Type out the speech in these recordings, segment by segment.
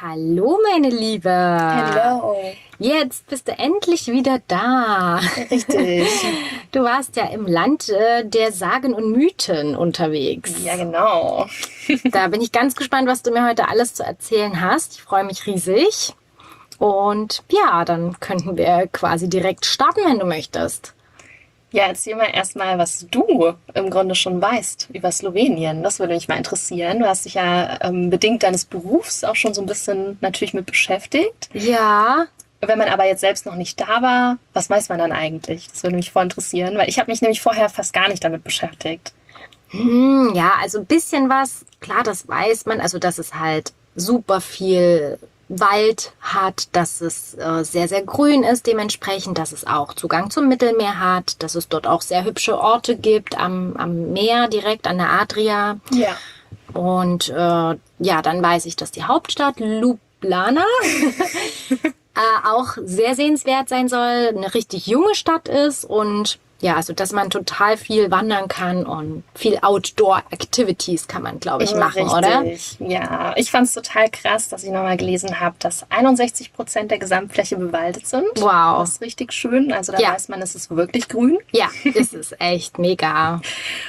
Hallo, meine Liebe. Hallo. Jetzt bist du endlich wieder da. Richtig. Du warst ja im Land der Sagen und Mythen unterwegs. Ja, genau. Da bin ich ganz gespannt, was du mir heute alles zu erzählen hast. Ich freue mich riesig. Und ja, dann könnten wir quasi direkt starten, wenn du möchtest. Ja, erzähl mal erstmal, was du im Grunde schon weißt über Slowenien. Das würde mich mal interessieren. Du hast dich ja bedingt deines Berufs auch schon so ein bisschen natürlich mit beschäftigt. Ja, Wenn man aber jetzt selbst noch nicht da war, was weiß man dann eigentlich? Das würde mich voll interessieren, weil ich habe mich nämlich vorher fast gar nicht damit beschäftigt. ja, also ein bisschen was. Klar, das weiß man. Also, dass es halt super viel Wald hat, dass es sehr, sehr grün ist, dementsprechend, dass es auch Zugang zum Mittelmeer hat, dass es dort auch sehr hübsche Orte gibt am Meer, direkt an der Adria. Ja. Und ja, dann weiß ich, dass die Hauptstadt Ljubljana auch sehr sehenswert sein soll, eine richtig junge Stadt ist und ja, also dass man total viel wandern kann und viel Outdoor-Activities kann man, glaube ich, machen, oder? Richtig. Ja, ich fand es total krass, dass ich nochmal gelesen habe, dass 61% der Gesamtfläche bewaldet sind. Wow. Das ist richtig schön. Also da Ja. weiß man, es ist wirklich grün. Ja, ist es echt mega.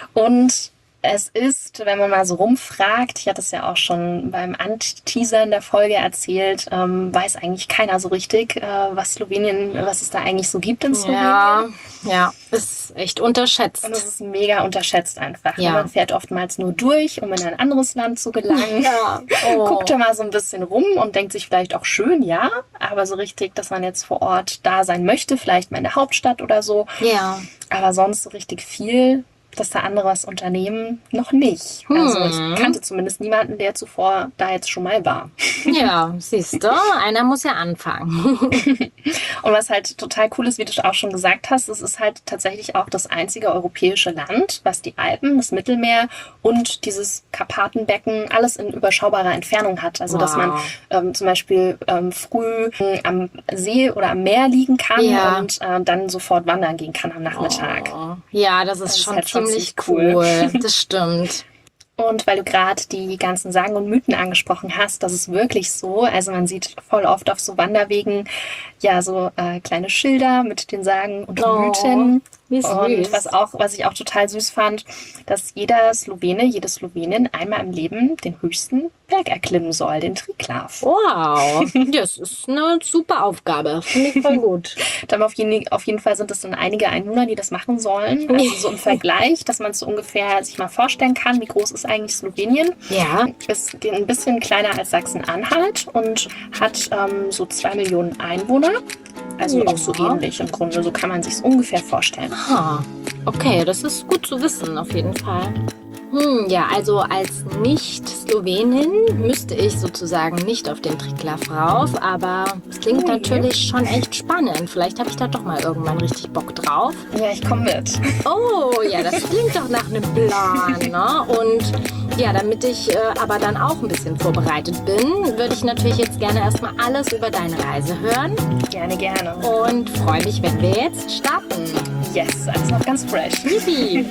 Und es ist, wenn man mal so rumfragt, ich hatte es ja auch schon beim Anteasern der Folge erzählt, weiß eigentlich keiner so richtig, was es da eigentlich so gibt in Slowenien. Ja, ist echt unterschätzt. Und es ist mega unterschätzt einfach. Ja. Man fährt oftmals nur durch, um in ein anderes Land zu gelangen. Ja. Oh. Guckt da mal so ein bisschen rum und denkt sich vielleicht auch schön, ja, aber so richtig, dass man jetzt vor Ort da sein möchte, vielleicht mal in der Hauptstadt oder so. Ja. Aber sonst so richtig viel, dass da andere was unternehmen, noch nicht. Also ich kannte zumindest niemanden, der zuvor da jetzt schon mal war. Ja, siehst du, einer muss ja anfangen. Und was halt total cool ist, wie du auch schon gesagt hast, es ist halt tatsächlich auch das einzige europäische Land, was die Alpen, das Mittelmeer und dieses Karpatenbecken alles in überschaubarer Entfernung hat. Also dass man zum Beispiel früh am See oder am Meer liegen kann und dann sofort wandern gehen kann am Nachmittag. Ja, das ist schon halt schon ziemlich ziemlich cool. cool. Das stimmt. Und weil du gerade die ganzen Sagen und Mythen angesprochen hast, das ist wirklich so. Also man sieht voll oft auf so Wanderwegen ja so kleine Schilder mit den Sagen und Mythen. Wie süß. Und was ich auch total süß fand, dass jeder Slowene, jede Slowenin einmal im Leben den höchsten Berg erklimmen soll, den Triglav. Wow, das ist eine super Aufgabe. Finde ich voll gut. Dann auf jeden Fall sind es dann einige Einwohner, die das machen sollen. Also so im Vergleich, dass man so ungefähr sich mal vorstellen kann, wie groß ist eigentlich Slowenien. Ja. Ist ein bisschen kleiner als Sachsen-Anhalt und hat so 2 Millionen Einwohner. Also auch so ähnlich im Grunde. So kann man sich es ungefähr vorstellen. Okay, das ist gut zu wissen, auf jeden Fall. Ja, also als Nicht-Slowenin müsste ich sozusagen nicht auf den Triglav rauf, aber es klingt natürlich schon echt spannend. Vielleicht habe ich da doch mal irgendwann richtig Bock drauf. Ja, ich komme mit. Oh, ja, das klingt doch nach einem Plan, ne? Und ja, damit ich aber dann auch ein bisschen vorbereitet bin, würde ich natürlich jetzt gerne erstmal alles über deine Reise hören. Gerne, gerne. Und freue mich, wenn wir jetzt starten. Yes, alles noch ganz fresh. Yippie!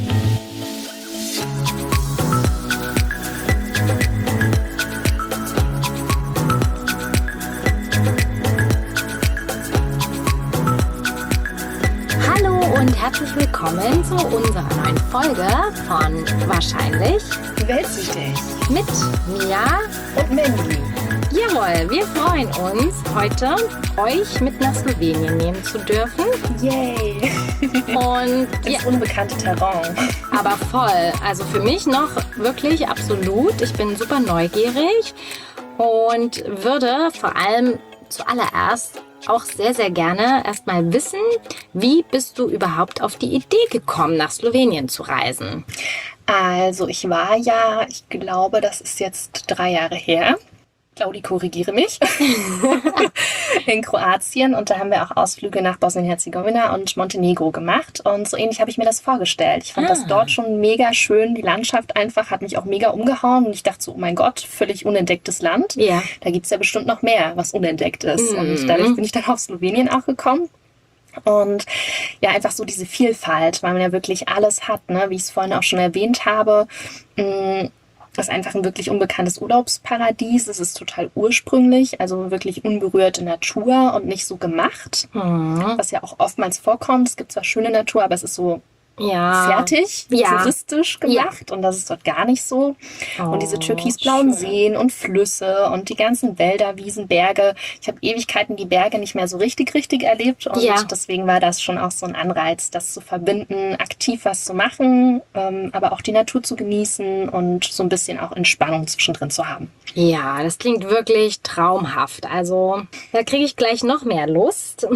Hallo und herzlich willkommen zu unserer neuen Folge von Wahrscheinlich Weltsichtig. mit Mia. Und Mandy. Jawohl, wir freuen uns, heute euch mit nach Slowenien nehmen zu dürfen. Yay. Und Das unbekannte Terrain. aber voll. Also für mich noch wirklich absolut. Ich bin super neugierig und würde vor allem zuallererst auch sehr, sehr gerne erstmal wissen, wie bist du überhaupt auf die Idee gekommen, nach Slowenien zu reisen? Also ich war ja, ich glaube, das ist jetzt 3 Jahre her. Claudi, korrigiere mich. In Kroatien und da haben wir auch Ausflüge nach Bosnien-Herzegowina und Montenegro gemacht und so ähnlich habe ich mir das vorgestellt. Ich fand das dort schon mega schön, die Landschaft einfach hat mich auch mega umgehauen und ich dachte so, oh mein Gott, völlig unentdecktes Land. Ja. Da gibt es ja bestimmt noch mehr, was unentdeckt ist und dadurch bin ich dann auf Slowenien auch gekommen. Und ja, einfach so diese Vielfalt, weil man ja wirklich alles hat, ne? Wie ich es vorhin auch schon erwähnt habe. Das ist einfach ein wirklich unbekanntes Urlaubsparadies. Es ist total ursprünglich, also wirklich unberührte Natur und nicht so gemacht, was ja auch oftmals vorkommt. Es gibt zwar schöne Natur, aber es ist so fertig, touristisch gemacht und das ist dort gar nicht so. Und diese türkisblauen Seen und Flüsse und die ganzen Wälder, Wiesen, Berge. Ich habe Ewigkeiten die Berge nicht mehr so richtig erlebt und deswegen war das schon auch so ein Anreiz, das zu verbinden, aktiv was zu machen, aber auch die Natur zu genießen und so ein bisschen auch Entspannung zwischendrin zu haben. Ja, das klingt wirklich traumhaft. Also da kriege ich gleich noch mehr Lust.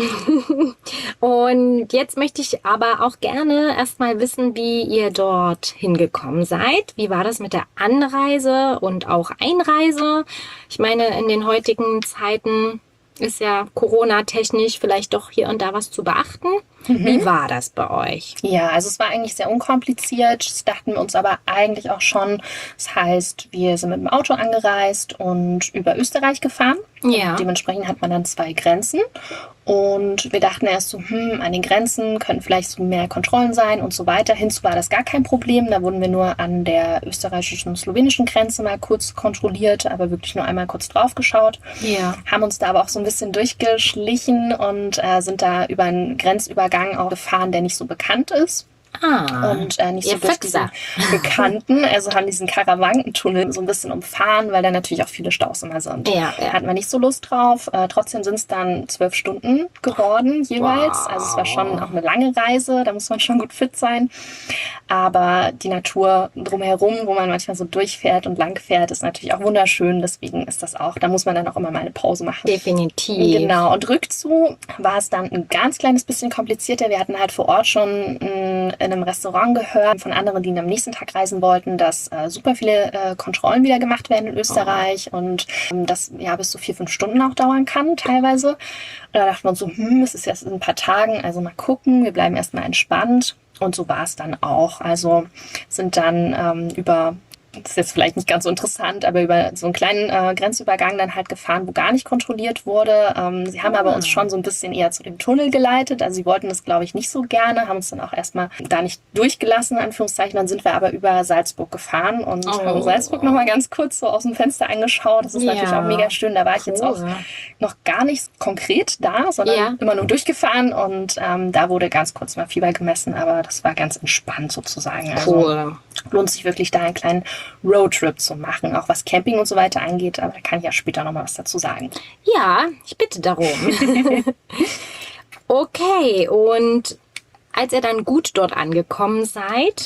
Und jetzt möchte ich aber auch gerne erstmal wissen, wie ihr dort hingekommen seid. Wie war das mit der Anreise und auch Einreise? Ich meine, in den heutigen Zeiten ist ja Corona-technisch vielleicht doch hier und da was zu beachten. Wie war das bei euch? Ja, also es war eigentlich sehr unkompliziert. Das dachten wir uns aber eigentlich auch schon. Das heißt, wir sind mit dem Auto angereist und über Österreich gefahren. Ja. Dementsprechend hat man dann 2 Grenzen. Und wir dachten erst so, an den Grenzen könnten vielleicht so mehr Kontrollen sein und so weiter. Hinzu war das gar kein Problem. Da wurden wir nur an der österreichischen und slowenischen Grenze mal kurz kontrolliert, aber wirklich nur einmal kurz drauf geschaut. Ja. Haben uns da aber auch so ein bisschen durchgeschlichen und sind da über einen Grenzübergang auch gefahren, der nicht so bekannt ist. Und nicht so durch diesen bekannten, also haben diesen Karawankentunnel so ein bisschen umfahren, weil da natürlich auch viele Staus immer sind. Ja. Hatten wir nicht so Lust drauf. Trotzdem sind es dann 12 Stunden geworden jeweils. Wow. Also es war schon auch eine lange Reise, da muss man schon gut fit sein. Aber die Natur drumherum, wo man manchmal so durchfährt und langfährt, ist natürlich auch wunderschön. Deswegen ist das auch, da muss man dann auch immer mal eine Pause machen. Definitiv. Genau. Und Rückzu war es dann ein ganz kleines bisschen komplizierter. Wir hatten halt vor Ort schon in einem Restaurant gehört von anderen, die am nächsten Tag reisen wollten, dass super viele Kontrollen wieder gemacht werden in Österreich und das bis zu 4-5 Stunden auch dauern kann teilweise. Und da dachten wir uns so, es ist erst in ein paar Tagen, also mal gucken, wir bleiben erstmal entspannt. Und so war es dann auch. Also sind dann über, das ist jetzt vielleicht nicht ganz so interessant, aber über so einen kleinen Grenzübergang dann halt gefahren, wo gar nicht kontrolliert wurde. Sie haben aber uns schon so ein bisschen eher zu dem Tunnel geleitet. Also sie wollten das, glaube ich, nicht so gerne, haben uns dann auch erstmal da nicht durchgelassen, in Anführungszeichen. Dann sind wir aber über Salzburg gefahren und haben Salzburg nochmal ganz kurz so aus dem Fenster angeschaut. Das ist natürlich auch mega schön. Da war ich jetzt auch noch gar nicht konkret da, sondern immer nur durchgefahren und da wurde ganz kurz mal Fieber gemessen, aber das war ganz entspannt sozusagen. Also lohnt sich wirklich da einen kleinen Roadtrip zu machen, auch was Camping und so weiter angeht, aber da kann ich ja später noch mal was dazu sagen. Ja, ich bitte darum. Okay, und als ihr dann gut dort angekommen seid,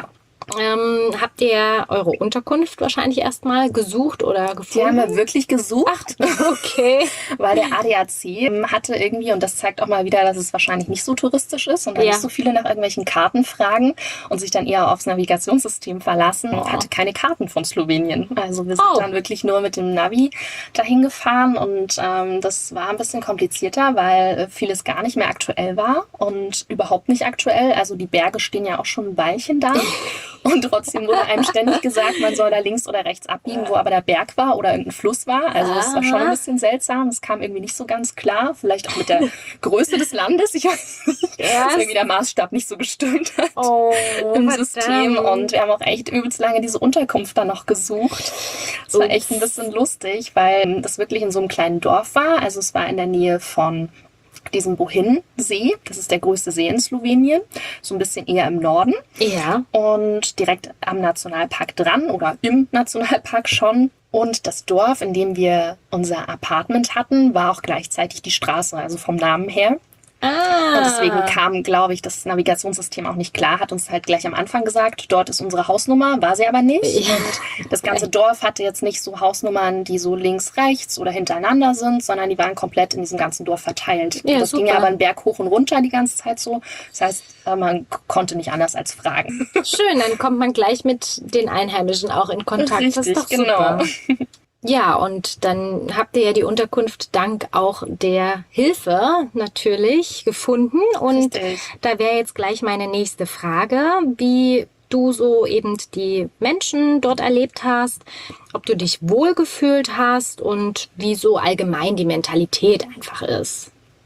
habt ihr eure Unterkunft wahrscheinlich erstmal gesucht oder gefunden? Die haben wir wirklich gesucht. Okay. Weil der ADAC hatte irgendwie, und das zeigt auch mal wieder, dass es wahrscheinlich nicht so touristisch ist und dann nicht so viele nach irgendwelchen Karten fragen und sich dann eher aufs Navigationssystem verlassen, hatte keine Karten von Slowenien. Also wir sind dann wirklich nur mit dem Navi dahin gefahren und das war ein bisschen komplizierter, weil vieles gar nicht mehr aktuell war und überhaupt nicht aktuell. Also die Berge stehen ja auch schon ein Weilchen da. Und trotzdem wurde einem ständig gesagt, man soll da links oder rechts abbiegen, wo aber der Berg war oder irgendein Fluss war. Also das war schon ein bisschen seltsam. Es kam irgendwie nicht so ganz klar. Vielleicht auch mit der Größe des Landes. Ich weiß nicht, dass irgendwie der Maßstab nicht so gestimmt hat im System. Und wir haben auch echt übelst lange diese Unterkunft dann noch gesucht. Es war echt ein bisschen lustig, weil das wirklich in so einem kleinen Dorf war. Also es war in der Nähe von diesem Bohinj-See. Das ist der größte See in Slowenien. So ein bisschen eher im Norden. Ja. Und direkt am Nationalpark dran oder im Nationalpark schon. Und das Dorf, in dem wir unser Apartment hatten, war auch gleichzeitig die Straße, also vom Namen her. Und deswegen kam, glaube ich, das Navigationssystem auch nicht klar, hat uns halt gleich am Anfang gesagt, dort ist unsere Hausnummer, war sie aber nicht. Ja. Und das ganze Dorf hatte jetzt nicht so Hausnummern, die so links, rechts oder hintereinander sind, sondern die waren komplett in diesem ganzen Dorf verteilt. Ja, das ging ja aber einen Berg hoch und runter die ganze Zeit so. Das heißt, man konnte nicht anders als fragen. Schön, dann kommt man gleich mit den Einheimischen auch in Kontakt. Richtig, das ist doch genau. Super. Ja, und dann habt ihr ja die Unterkunft dank auch der Hilfe natürlich gefunden. Und da wäre jetzt gleich meine nächste Frage, wie du so eben die Menschen dort erlebt hast, ob du dich wohlgefühlt hast und wie so allgemein die Mentalität einfach ist.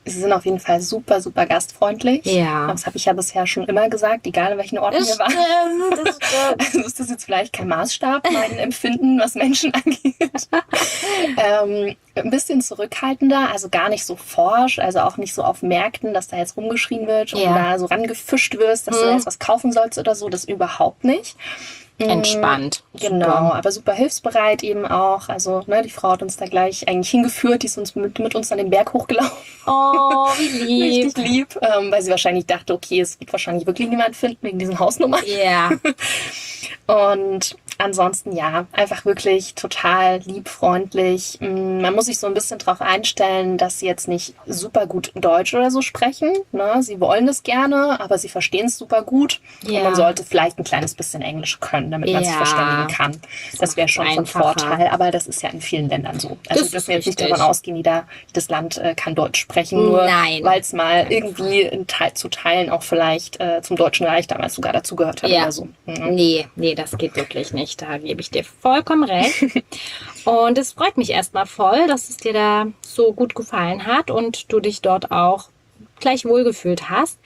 sie sind auf jeden Fall super, super gastfreundlich. Ja. Das habe ich ja bisher schon immer gesagt, egal in welchen Orten wir waren. Das stimmt. Also ist das jetzt vielleicht kein Maßstab, mein Empfinden, was Menschen angeht. Ein bisschen zurückhaltender, also gar nicht so forsch, also auch nicht so auf Märkten, dass da jetzt rumgeschrien wird und da so rangefischt wirst, dass du da jetzt was kaufen sollst oder so, das überhaupt nicht. Entspannt. Genau, Super. aber super hilfsbereit eben auch. Also die Frau hat uns da gleich eigentlich hingeführt, die ist uns mit uns an den Berg hochgelaufen. Oh, wie lieb. Richtig lieb, weil sie wahrscheinlich dachte, okay, es wird wahrscheinlich wirklich niemand finden wegen diesen Hausnummern. Ja. Und ansonsten ja, einfach wirklich total lieb, freundlich. Man muss sich so ein bisschen drauf einstellen, dass sie jetzt nicht super gut Deutsch oder so sprechen. Ne? Sie wollen das gerne, aber sie verstehen es super gut. Ja. Und man sollte vielleicht ein kleines bisschen Englisch können, damit man sich Ja. verständigen kann. Das wäre schon von einfacher. Vorteil, aber das ist ja in vielen Ländern so. Also Das wir dürfen ist jetzt nicht richtig. davon ausgehen, jedes Land kann Deutsch sprechen, nur Nein. weil es mal irgendwie zu Teilen auch vielleicht zum Deutschen Reich damals sogar dazugehört hat Ja. oder so. Mhm. Nee, das geht wirklich nicht. Da gebe ich dir vollkommen recht. Und es freut mich erstmal voll, dass es dir da so gut gefallen hat und du dich dort auch gleich wohlgefühlt hast.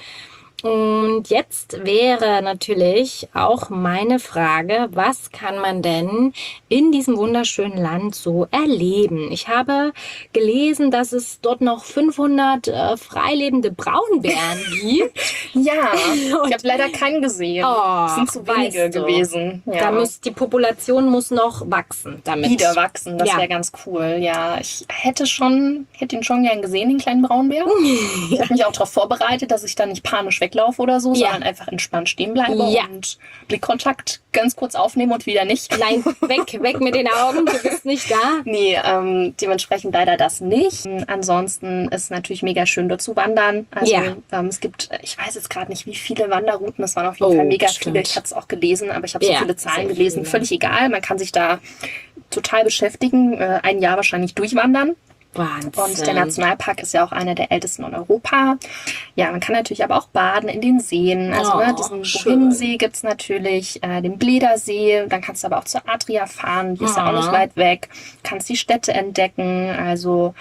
Und jetzt wäre natürlich auch meine Frage, was kann man denn in diesem wunderschönen Land so erleben? Ich habe gelesen, dass es dort noch 500 freilebende Braunbären gibt. Ja, ich habe leider keinen gesehen. Oh, Es sind zu wenige weißt du. gewesen. Ja. Die Population muss noch wachsen damit. Wieder wachsen, das Ja. wäre ganz cool. Ja, ich hätte ihn schon gern gesehen, den kleinen Braunbär. Ich habe mich auch darauf vorbereitet, dass ich da nicht panisch weglaufe oder so, Ja. sondern einfach entspannt stehen bleibe Ja. und Blickkontakt ganz kurz aufnehme und wieder nicht. Nein, weg mit den Augen, du bist nicht da. Nee, dementsprechend leider das nicht. Ansonsten ist es natürlich mega schön, dort zu wandern. Also Ja. es gibt, ich weiß jetzt gerade nicht, wie viele Wanderrouten, es waren auf jeden Fall mega stimmt. viele. Ich hatte es auch gelesen, aber ich habe so Ja, viele Zahlen sehr gelesen. viele. Völlig egal, man kann sich da total beschäftigen, ein Jahr wahrscheinlich durchwandern. Wahnsinn. Und der Nationalpark ist ja auch einer der ältesten in Europa. Ja, man kann natürlich aber auch baden in den Seen. Also diesen schön. Bohinsee gibt's natürlich, den Bledersee. Dann kannst du aber auch zur Adria fahren, die ist ja auch nicht weit weg. Kannst die Städte entdecken, also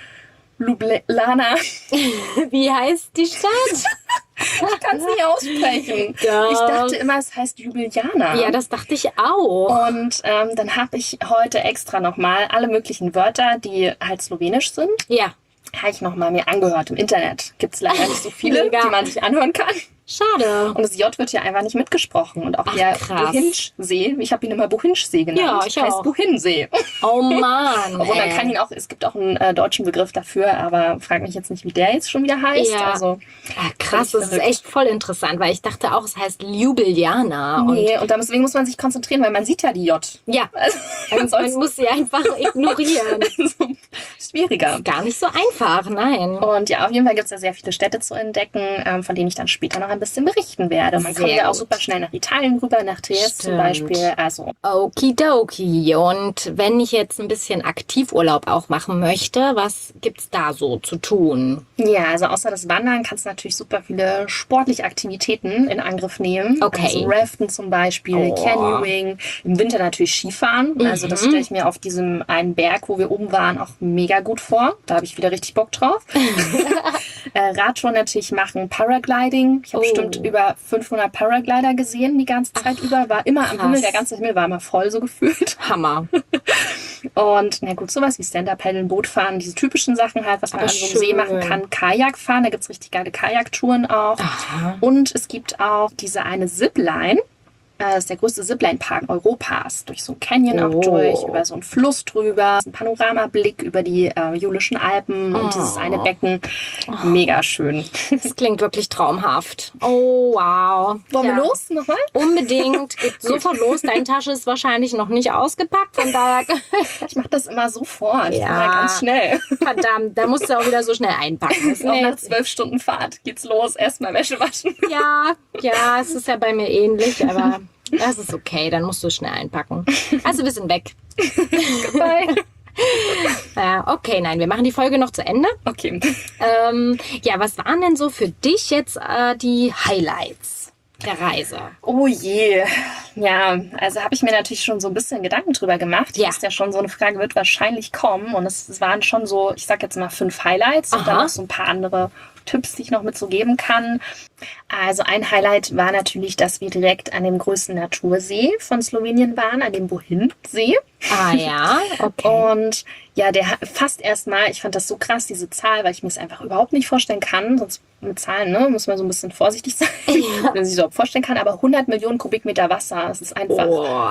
Ljubljana. Wie heißt die Stadt? Ich kann es nicht aussprechen. Doch. Ich dachte immer, es heißt Ljubljana. Ja, das dachte ich auch. Und dann habe ich heute extra nochmal alle möglichen Wörter, die halt slowenisch sind, Ja, habe ich nochmal mir angehört im Internet. Gibt es leider nicht so viele, Mega. die man sich anhören kann. schade. Und das J wird ja einfach nicht mitgesprochen. Und auch Ach, der krass. Bohinjsee, ich habe ihn immer Bohinjsee genannt, Ja, ich heißt auch. Bohinsee. Oh Mann. Obwohl man kann ihn auch, es gibt auch einen deutschen Begriff dafür, aber frag mich jetzt nicht, wie der jetzt schon wieder heißt. Ja. Also, Krass, das ist verrückt. echt voll interessant, weil ich dachte auch, es heißt Ljubljana. nee, und deswegen muss man sich konzentrieren, weil man sieht ja die J. Ja, Also, man ansonsten muss sie einfach ignorieren. schwieriger. Gar nicht so einfach, nein. Und ja, auf jeden Fall gibt es da sehr viele Städte zu entdecken, von denen ich dann später noch ein bisschen berichten werde. Man Sehr kommt ja auch gut. super schnell nach Italien rüber, nach Triest zum Stimmt. Beispiel. Also Okidoki. Und wenn ich jetzt ein bisschen Aktivurlaub auch machen möchte, was gibt's da so zu tun? ja, also außer das Wandern kannst du natürlich super viele sportliche Aktivitäten in Angriff nehmen. Okay. Also Raften zum Beispiel, Oh. Canyoning, im Winter natürlich Skifahren. Also das stelle ich mir auf diesem einen Berg, wo wir oben waren, auch mega gut vor. Da habe ich wieder richtig Bock drauf. Radtouren natürlich machen, Paragliding. Ich habe bestimmt über 500 Paraglider gesehen die ganze Zeit über. War immer am krass. Himmel, der ganze Himmel war immer voll so gefühlt. Hammer. Und na gut, sowas wie Stand-Up-Paddeln, Bootfahren, diese typischen Sachen halt, was man Aber an so einem See schön. machen kann. Kajak fahren, da gibt's richtig geile Kajaktouren auch. Aha. Und es gibt auch diese eine Zipline. Das ist der größte Zipline-Park Europas. Durch so ein Canyon auch Oh. durch, über so einen Fluss drüber. Ein Panoramablick über die Julischen Alpen und dieses eine Becken. Mega schön. Das klingt wirklich traumhaft. Oh, wow. Wollen Ja. wir los nochmal? Unbedingt. Geht sofort los. Deine Tasche ist wahrscheinlich noch nicht ausgepackt. Von daher, Ich mache das immer sofort. Ich bin Ja. mal ganz schnell. verdammt, da musst du auch wieder so schnell einpacken. Das ist Auch mir nach jetzt- 12 Stunden Fahrt geht's los. Erstmal Wäsche waschen. Ja, es ist ja bei mir ähnlich, aber das ist okay. Dann musst du es schnell einpacken. Also, wir sind weg. Bye. Okay, nein, wir machen die Folge noch zu Ende. Okay. Ja, was waren denn so für dich jetzt die Highlights der Reise? Oh je. Ja, also habe ich mir natürlich schon so ein bisschen Gedanken drüber gemacht. Ja. Ist ja schon so eine Frage, wird wahrscheinlich kommen. Und es waren schon so, ich sag jetzt mal 5 Highlights und dann Aha. noch so ein paar andere Tipps, die ich noch mit so geben kann. Also ein Highlight war natürlich, dass wir direkt an dem größten Natursee von Slowenien waren, an dem Bohinj-See. Ah ja, okay. Und ja, der fasst erstmal, ich fand das so krass, diese Zahl, weil ich mir es einfach überhaupt nicht vorstellen kann. Sonst mit Zahlen, ne, muss man so ein bisschen vorsichtig sein, wenn man sich überhaupt vorstellen kann. Aber 100 Millionen Kubikmeter Wasser, das ist einfach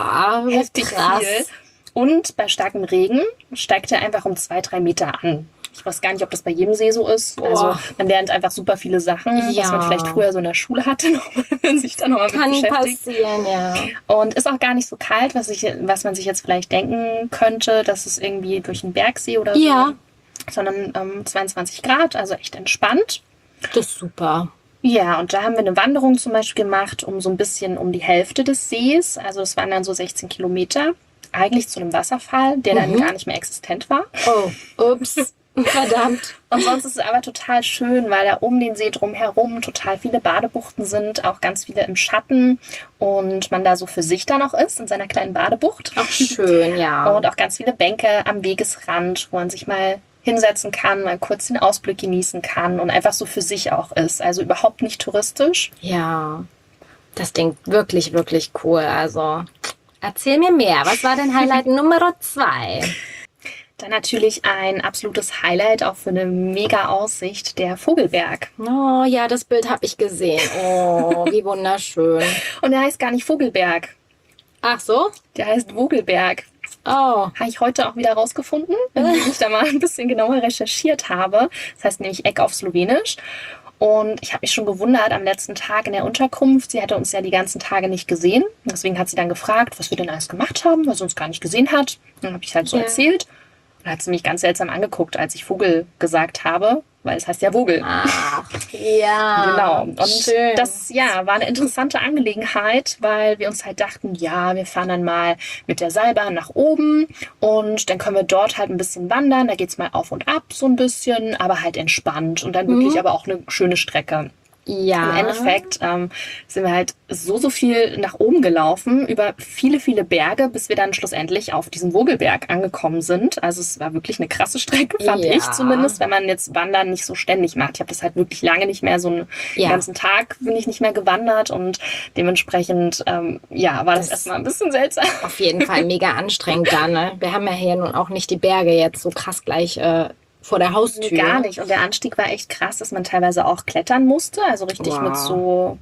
heftig krass. viel. Und bei starkem Regen steigt er einfach um 2-3 Meter an. Ich weiß gar nicht, ob das bei jedem See so ist. Boah. Also man lernt einfach super viele Sachen, was Ja. man vielleicht früher so in der Schule hatte, wenn sich dann nochmal mit Kann beschäftigt. passieren, ja. Und ist auch gar nicht so kalt, was man sich jetzt vielleicht denken könnte, dass es irgendwie durch einen Bergsee oder so. Ja. Sondern 22 Grad, also echt entspannt. Das ist super. Ja, und da haben wir eine Wanderung zum Beispiel gemacht, so ein bisschen um die Hälfte des Sees. Also es waren dann so 16 Kilometer. Eigentlich zu einem Wasserfall, der dann gar nicht mehr existent war. Oh, ups. Verdammt. Und sonst ist es aber total schön, weil da um den See drumherum total viele Badebuchten sind, auch ganz viele im Schatten und man da so für sich dann auch ist in seiner kleinen Badebucht. Ach, schön, ja. Und auch ganz viele Bänke am Wegesrand, wo man sich mal hinsetzen kann, mal kurz den Ausblick genießen kann und einfach so für sich auch ist. Also überhaupt nicht touristisch. Ja, das klingt wirklich, wirklich cool. Also, erzähl mir mehr. Was war denn Highlight Nummer 2? Dann natürlich ein absolutes Highlight, auch für eine mega Aussicht, der Vogelberg. Oh, ja, das Bild habe ich gesehen. Oh, wie wunderschön. Und der heißt gar nicht Vogelberg, Ach so? der heißt Vogelberg. Oh, Habe ich heute auch wieder rausgefunden, indem ich da mal ein bisschen genauer recherchiert habe. Das heißt nämlich Eck auf Slowenisch. Und ich habe mich schon gewundert am letzten Tag in der Unterkunft. Sie hatte uns ja die ganzen Tage nicht gesehen. Deswegen hat sie dann gefragt, was wir denn alles gemacht haben, weil sie uns gar nicht gesehen hat. Dann habe ich halt so Ja. erzählt. Und hat sie mich ganz seltsam angeguckt, als ich Vogel gesagt habe, weil es heißt ja Vogel. ach, ja. Genau. Und schön. das, ja, war eine interessante Angelegenheit, weil wir uns halt dachten, ja, wir fahren dann mal mit der Seilbahn nach oben und dann können wir dort halt ein bisschen wandern. Da geht's mal auf und ab so ein bisschen, aber halt entspannt und dann wirklich aber auch eine schöne Strecke. Ja. Im Endeffekt sind wir halt so viel nach oben gelaufen, über viele, viele Berge, bis wir dann schlussendlich auf diesem Vogelberg angekommen sind. Also es war wirklich eine krasse Strecke, fand Ja. ich zumindest, wenn man jetzt Wandern nicht so ständig macht. Ich habe das halt wirklich lange nicht mehr, so einen Ja. ganzen Tag bin ich nicht mehr gewandert und dementsprechend, war das erstmal ein bisschen seltsam. Auf jeden Fall mega anstrengend da, ne? Wir haben ja hier nun auch nicht die Berge jetzt so krass gleich vor der Haustür. Nee, gar nicht. Und der Anstieg war echt krass, dass man teilweise auch klettern musste. Also richtig Wow. mit so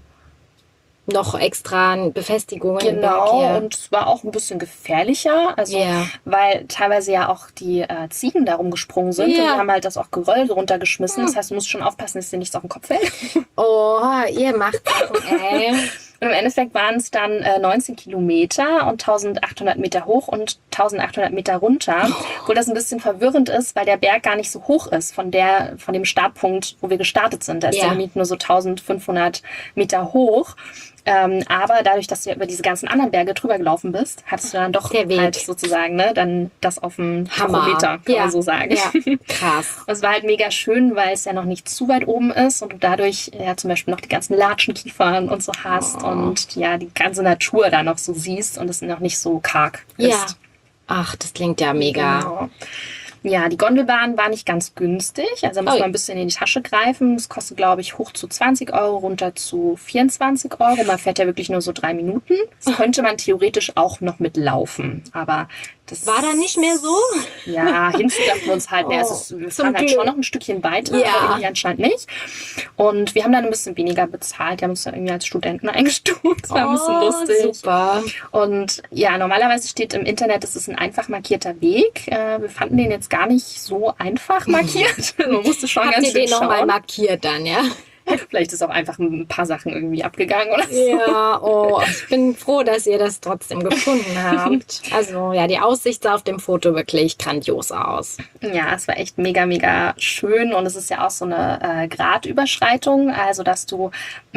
Noch extra Befestigungen im Berg Genau, hier. und es war auch ein bisschen gefährlicher, also Ja. weil teilweise ja auch die Ziegen da rumgesprungen sind und die Ja. haben halt das auch Geröll so runtergeschmissen. Das heißt, du musst schon aufpassen, dass dir nichts auf den Kopf fällt. Oh, ihr macht Sachen, ey. Und im Endeffekt waren es dann 19 Kilometer und 1800 Meter hoch und 1800 Meter runter. Obwohl das ein bisschen verwirrend ist, weil der Berg gar nicht so hoch ist von dem Startpunkt, wo wir gestartet sind. Da ist Ja. der nämlich nur so 1500 Meter hoch. Aber dadurch, dass du ja über diese ganzen anderen Berge drüber gelaufen bist, hattest du dann doch Der Weg. halt sozusagen, ne, dann das auf dem Hammer. Tachometer, kann man so sagen. Ja, krass. Und es war halt mega schön, weil es ja noch nicht zu weit oben ist und du dadurch ja zum Beispiel noch die ganzen Latschenkiefern und so hast und ja die ganze Natur da noch so siehst und es noch nicht so karg ist. Ja. Ach, das klingt ja mega. Genau. Ja, die Gondelbahn war nicht ganz günstig. Also da muss Ui. man ein bisschen in die Tasche greifen. Es kostet, glaube ich, hoch zu 20 Euro, runter zu 24 Euro. Man fährt ja wirklich nur so 3 Minuten. Das könnte man theoretisch auch noch mitlaufen. Aber das War da nicht mehr so? Ja, hinzu dachten wir uns halt, wir Zum fahren halt Glück. schon noch ein Stückchen weiter, Ja. aber irgendwie anscheinend nicht. Und wir haben dann ein bisschen weniger bezahlt. Die haben uns dann irgendwie als Studenten eingestuft. Das war ein bisschen lustig. Super. Und ja, normalerweise steht im Internet, es ist ein einfach markierter Weg. Wir fanden den jetzt gar nicht so einfach markiert. Man musste schon Habt ganz ihr schön den nochmal schauen. markiert dann, ja? Vielleicht ist auch einfach ein paar Sachen irgendwie abgegangen oder so. Ja, oh, ich bin froh, dass ihr das trotzdem gefunden habt. Also ja, die Aussicht sah auf dem Foto wirklich grandios aus. Ja, es war echt mega, mega schön und es ist ja auch so eine Gratüberschreitung, also dass du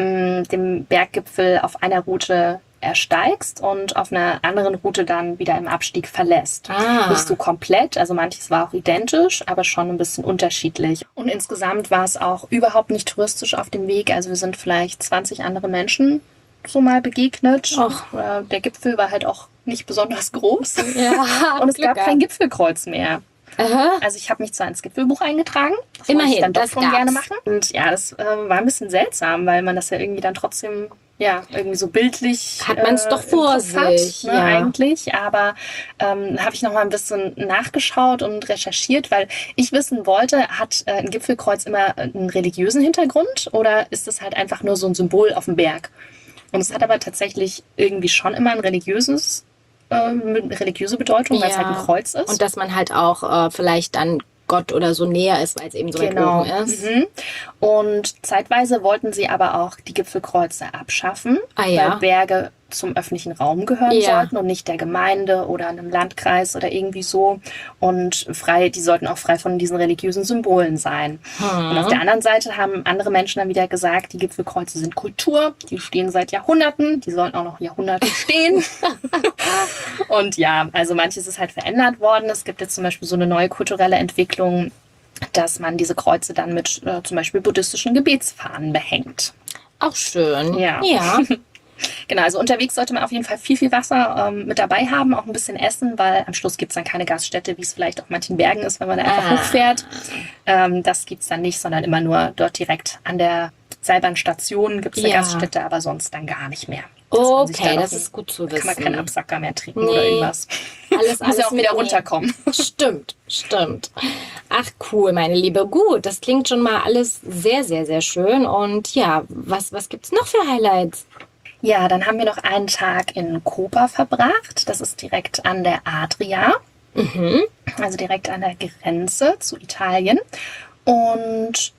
den Berggipfel auf einer Route ersteigst und auf einer anderen Route dann wieder im Abstieg verlässt. Ah. Nicht so komplett, also manches war auch identisch, aber schon ein bisschen unterschiedlich. Und insgesamt war es auch überhaupt nicht touristisch auf dem Weg, also wir sind vielleicht 20 andere Menschen so mal begegnet. Och. Der Gipfel war halt auch nicht besonders groß. Ja, Und es gab kein Gipfelkreuz mehr. Aha. Also ich habe mich zwar ins Gipfelbuch eingetragen. Das Immerhin, wollte ich dann doch das schon gab's. gerne machen. Und ja, das war ein bisschen seltsam, weil man das ja irgendwie dann trotzdem irgendwie so bildlich Hat man's doch im vor Kopf sich, hat, ja. eigentlich. Aber habe ich noch mal ein bisschen nachgeschaut und recherchiert, weil ich wissen wollte, hat ein Gipfelkreuz immer einen religiösen Hintergrund oder ist es halt einfach nur so ein Symbol auf dem Berg? Und es hat aber tatsächlich irgendwie schon immer ein religiöse Bedeutung, weil es halt ein Kreuz ist. Und dass man halt auch vielleicht dann Gott oder so näher ist, weil es eben so weit Genau. oben ist. Und zeitweise wollten sie aber auch die Gipfelkreuze abschaffen, ja. weil Berge zum öffentlichen Raum gehören Ja. sollten und nicht der Gemeinde oder einem Landkreis oder irgendwie so. Und die sollten auch frei von diesen religiösen Symbolen sein. Und auf der anderen Seite haben andere Menschen dann wieder gesagt, die Gipfelkreuze sind Kultur, die stehen seit Jahrhunderten, die sollten auch noch Jahrhunderte stehen. Und ja, also manches ist halt verändert worden. Es gibt jetzt zum Beispiel so eine neue kulturelle Entwicklung, dass man diese Kreuze dann mit zum Beispiel buddhistischen Gebetsfahnen behängt. Auch schön. Ja. Genau, also unterwegs sollte man auf jeden Fall viel Wasser mit dabei haben, auch ein bisschen Essen, weil am Schluss gibt es dann keine Gaststätte, wie es vielleicht auf manchen Bergen ist, wenn man da einfach hochfährt. Das gibt es dann nicht, sondern immer nur dort direkt an der Seilbahnstation gibt es eine Gaststätte, aber sonst dann gar nicht mehr. Okay, das ist gut zu wissen. Kann man keinen Absacker mehr trinken oder irgendwas. Alles muss ja auch wieder runterkommen. Stimmt. Ach cool, meine Liebe. Gut, das klingt schon mal alles sehr, sehr, sehr schön. Und ja, was gibt's noch für Highlights? Ja, dann haben wir noch einen Tag in Koper verbracht. Das ist direkt an der Adria. Also direkt an der Grenze zu Italien. Und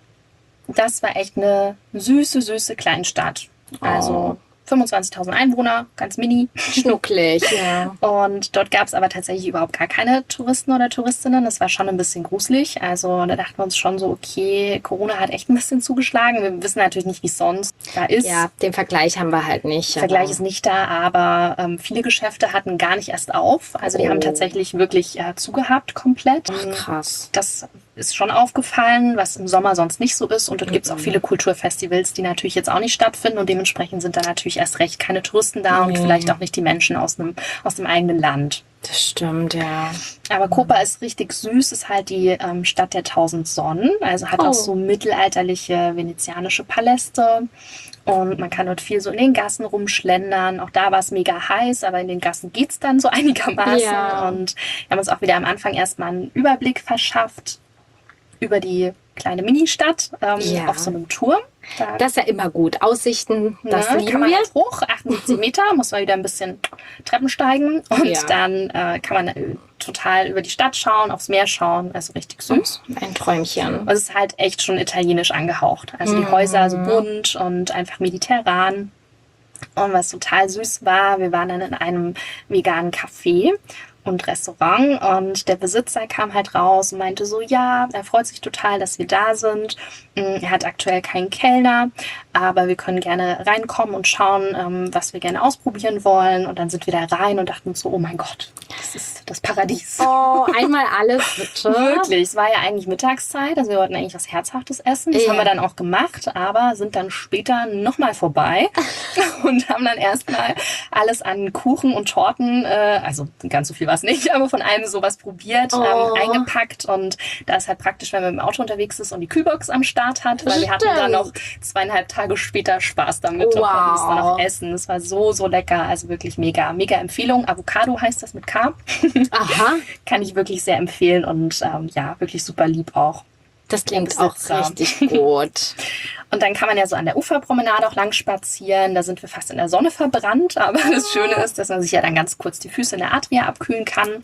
das war echt eine süße Kleinstadt. Also 25.000 Einwohner, ganz mini. Schnucklig, ja. Und dort gab es aber tatsächlich überhaupt gar keine Touristen oder Touristinnen. Das war schon ein bisschen gruselig. Also da dachten wir uns schon so, okay, Corona hat echt ein bisschen zugeschlagen. Wir wissen natürlich nicht, wie es sonst da ist. Ja, den Vergleich haben wir halt nicht. Der Vergleich ist nicht da, aber viele Geschäfte hatten gar nicht erst auf. Also die haben tatsächlich wirklich zugehabt komplett. Ach, krass. Das ist schon aufgefallen, was im Sommer sonst nicht so ist. Und dort gibt es auch viele Kulturfestivals, die natürlich jetzt auch nicht stattfinden. Und dementsprechend sind da natürlich erst recht keine Touristen da und vielleicht auch nicht die Menschen aus dem eigenen Land. Das stimmt, ja. Aber Koper ist richtig süß, ist halt die Stadt der 1000 Sonnen. Also hat auch so mittelalterliche venezianische Paläste. Und man kann dort viel so in den Gassen rumschlendern. Auch da war es mega heiß, aber in den Gassen geht's dann so einigermaßen. Ja. Und wir haben uns auch wieder am Anfang erstmal einen Überblick verschafft über die kleine Ministadt auf so einem Turm. Das ist ja immer gut. Aussichten, das lieben kann man wir. halt hoch, 78 Meter, muss man wieder ein bisschen Treppen steigen. Und dann kann man total über die Stadt schauen, aufs Meer schauen. Also richtig süß. Ein Träumchen. Und es ist halt echt schon italienisch angehaucht. Also die Häuser so bunt und einfach mediterran. Und was total süß war, wir waren dann in einem veganen Café und Restaurant und der Besitzer kam halt raus und meinte so, ja, er freut sich total, dass wir da sind. Er hat aktuell keinen Kellner, aber wir können gerne reinkommen und schauen, was wir gerne ausprobieren wollen. Und dann sind wir da rein und dachten so, oh mein Gott, das ist das Paradies. Oh, einmal alles bitte. Wirklich, es war ja eigentlich Mittagszeit, also wir wollten eigentlich was Herzhaftes essen. Das haben wir dann auch gemacht, aber sind dann später nochmal vorbei und haben dann erstmal alles an Kuchen und Torten, also ganz so viel war es nicht, aber von allem sowas probiert, eingepackt. Und da ist halt praktisch, wenn man mit dem Auto unterwegs ist und die Kühlbox am Start hat, weil wir hatten dann noch 2,5 Tage später Spaß damit und konnten es dann auch essen. Es war so lecker, also wirklich mega Empfehlung. Avocado heißt das mit K. Aha. Kann ich wirklich sehr empfehlen und wirklich super lieb auch. Das klingt auch richtig gut. Und dann kann man ja so an der Uferpromenade auch lang spazieren. Da sind wir fast in der Sonne verbrannt. Aber das Schöne ist, dass man sich ja dann ganz kurz die Füße in der Adria abkühlen kann.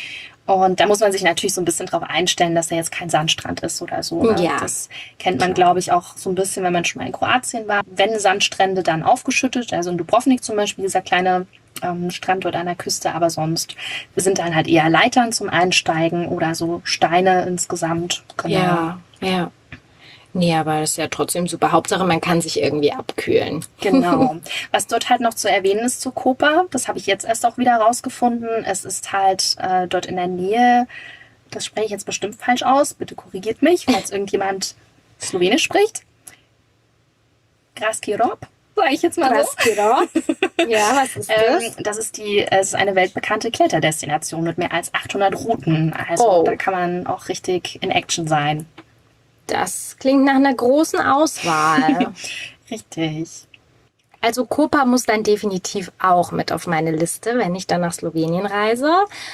Und da muss man sich natürlich so ein bisschen drauf einstellen, dass da jetzt kein Sandstrand ist oder so. Ne? Ja. Das kennt man, glaube ich, auch so ein bisschen, wenn man schon mal in Kroatien war. Wenn Sandstrände dann aufgeschüttet, also in Dubrovnik zum Beispiel, dieser kleine Strand dort an der Küste, aber sonst sind dann halt eher Leitern zum Einsteigen oder so Steine insgesamt. Genau. Ja. Nee, aber das ist ja trotzdem super. Hauptsache, man kann sich irgendwie abkühlen. Genau. Was dort halt noch zu erwähnen ist zu Koper, das habe ich jetzt erst auch wieder rausgefunden. Es ist halt dort in der Nähe, das spreche ich jetzt bestimmt falsch aus, bitte korrigiert mich, falls irgendjemand Slowenisch spricht. Gradski Rob. sage ich jetzt mal so. Was geht ab? Ja, was ist das? Das ist es ist eine weltbekannte Kletterdestination mit mehr als 800 Routen. Also da kann man auch richtig in Action sein. Das klingt nach einer großen Auswahl. Richtig. Also Koper muss dann definitiv auch mit auf meine Liste, wenn ich dann nach Slowenien reise.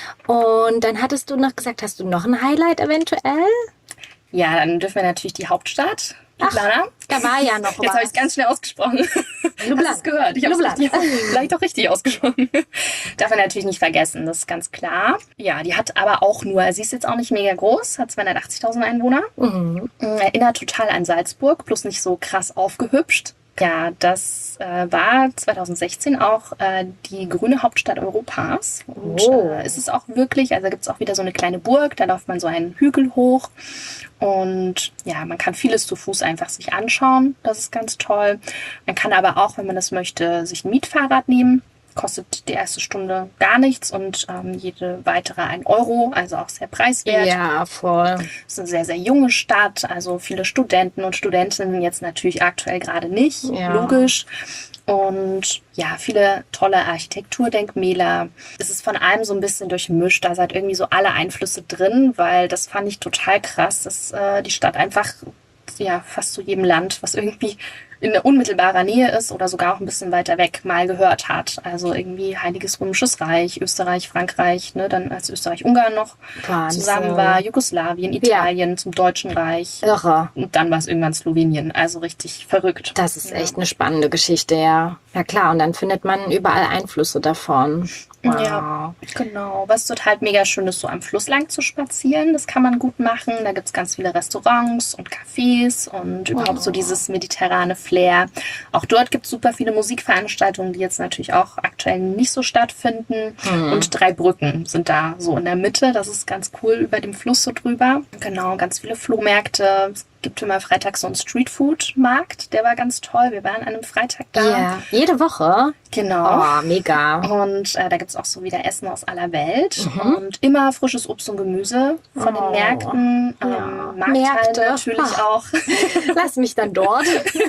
Und dann hattest du noch gesagt, hast du noch ein Highlight eventuell? Ja, dann dürfen wir natürlich die Hauptstadt, Ljubljana. Da war ja noch Jetzt habe ich es ganz schnell ausgesprochen. Ljubljana. Hast du es gehört? Ich habe es vielleicht auch richtig ausgesprochen. Darf man natürlich nicht vergessen, das ist ganz klar. Ja, die hat aber auch nur, sie ist jetzt auch nicht mega groß, hat 280.000 Einwohner. Erinnert total an Salzburg, bloß nicht so krass aufgehübscht. Ja, das war 2016 auch die grüne Hauptstadt Europas. Und ist es auch wirklich, also gibt es auch wieder so eine kleine Burg, da läuft man so einen Hügel hoch. Und ja, man kann vieles zu Fuß einfach sich anschauen. Das ist ganz toll. Man kann aber auch, wenn man das möchte, sich ein Mietfahrrad nehmen. Kostet die erste Stunde gar nichts und jede weitere 1 Euro, also auch sehr preiswert. Ja, voll. Es ist eine sehr, sehr junge Stadt, also viele Studenten und Studentinnen jetzt natürlich aktuell gerade nicht, logisch. Und ja, viele tolle Architekturdenkmäler. Es ist von allem so ein bisschen durchmischt, da sind irgendwie so alle Einflüsse drin, weil das fand ich total krass, dass die Stadt einfach fast zu jedem Land, was irgendwie in unmittelbarer Nähe ist oder sogar auch ein bisschen weiter weg, mal gehört hat. Also irgendwie Heiliges Römisches Reich, Österreich, Frankreich, ne, dann als Österreich-Ungarn noch zusammen war, Jugoslawien, Italien zum Deutschen Reich. Irre. Und dann war es irgendwann Slowenien. Also richtig verrückt. Das ist echt eine spannende Geschichte, ja. Ja klar, und dann findet man überall Einflüsse davon. Wow. Ja, genau. Was total mega schön ist, so am Fluss lang zu spazieren. Das kann man gut machen. Da gibt es ganz viele Restaurants und Cafés und überhaupt so dieses mediterrane Flair. Auch dort gibt es super viele Musikveranstaltungen, die jetzt natürlich auch aktuell nicht so stattfinden. Und 3 Brücken sind da so in der Mitte. Das ist ganz cool über dem Fluss so drüber. Genau, ganz viele Flohmärkte. Es gibt immer freitags so einen Streetfood-Markt. Der war ganz toll. Wir waren an einem Freitag da. Ja, jede Woche? Genau. Oh, mega. Und da gibt es auch so wieder Essen aus aller Welt. Und immer frisches Obst und Gemüse von den Märkten. Markthallen natürlich auch. Lass mich dann dort.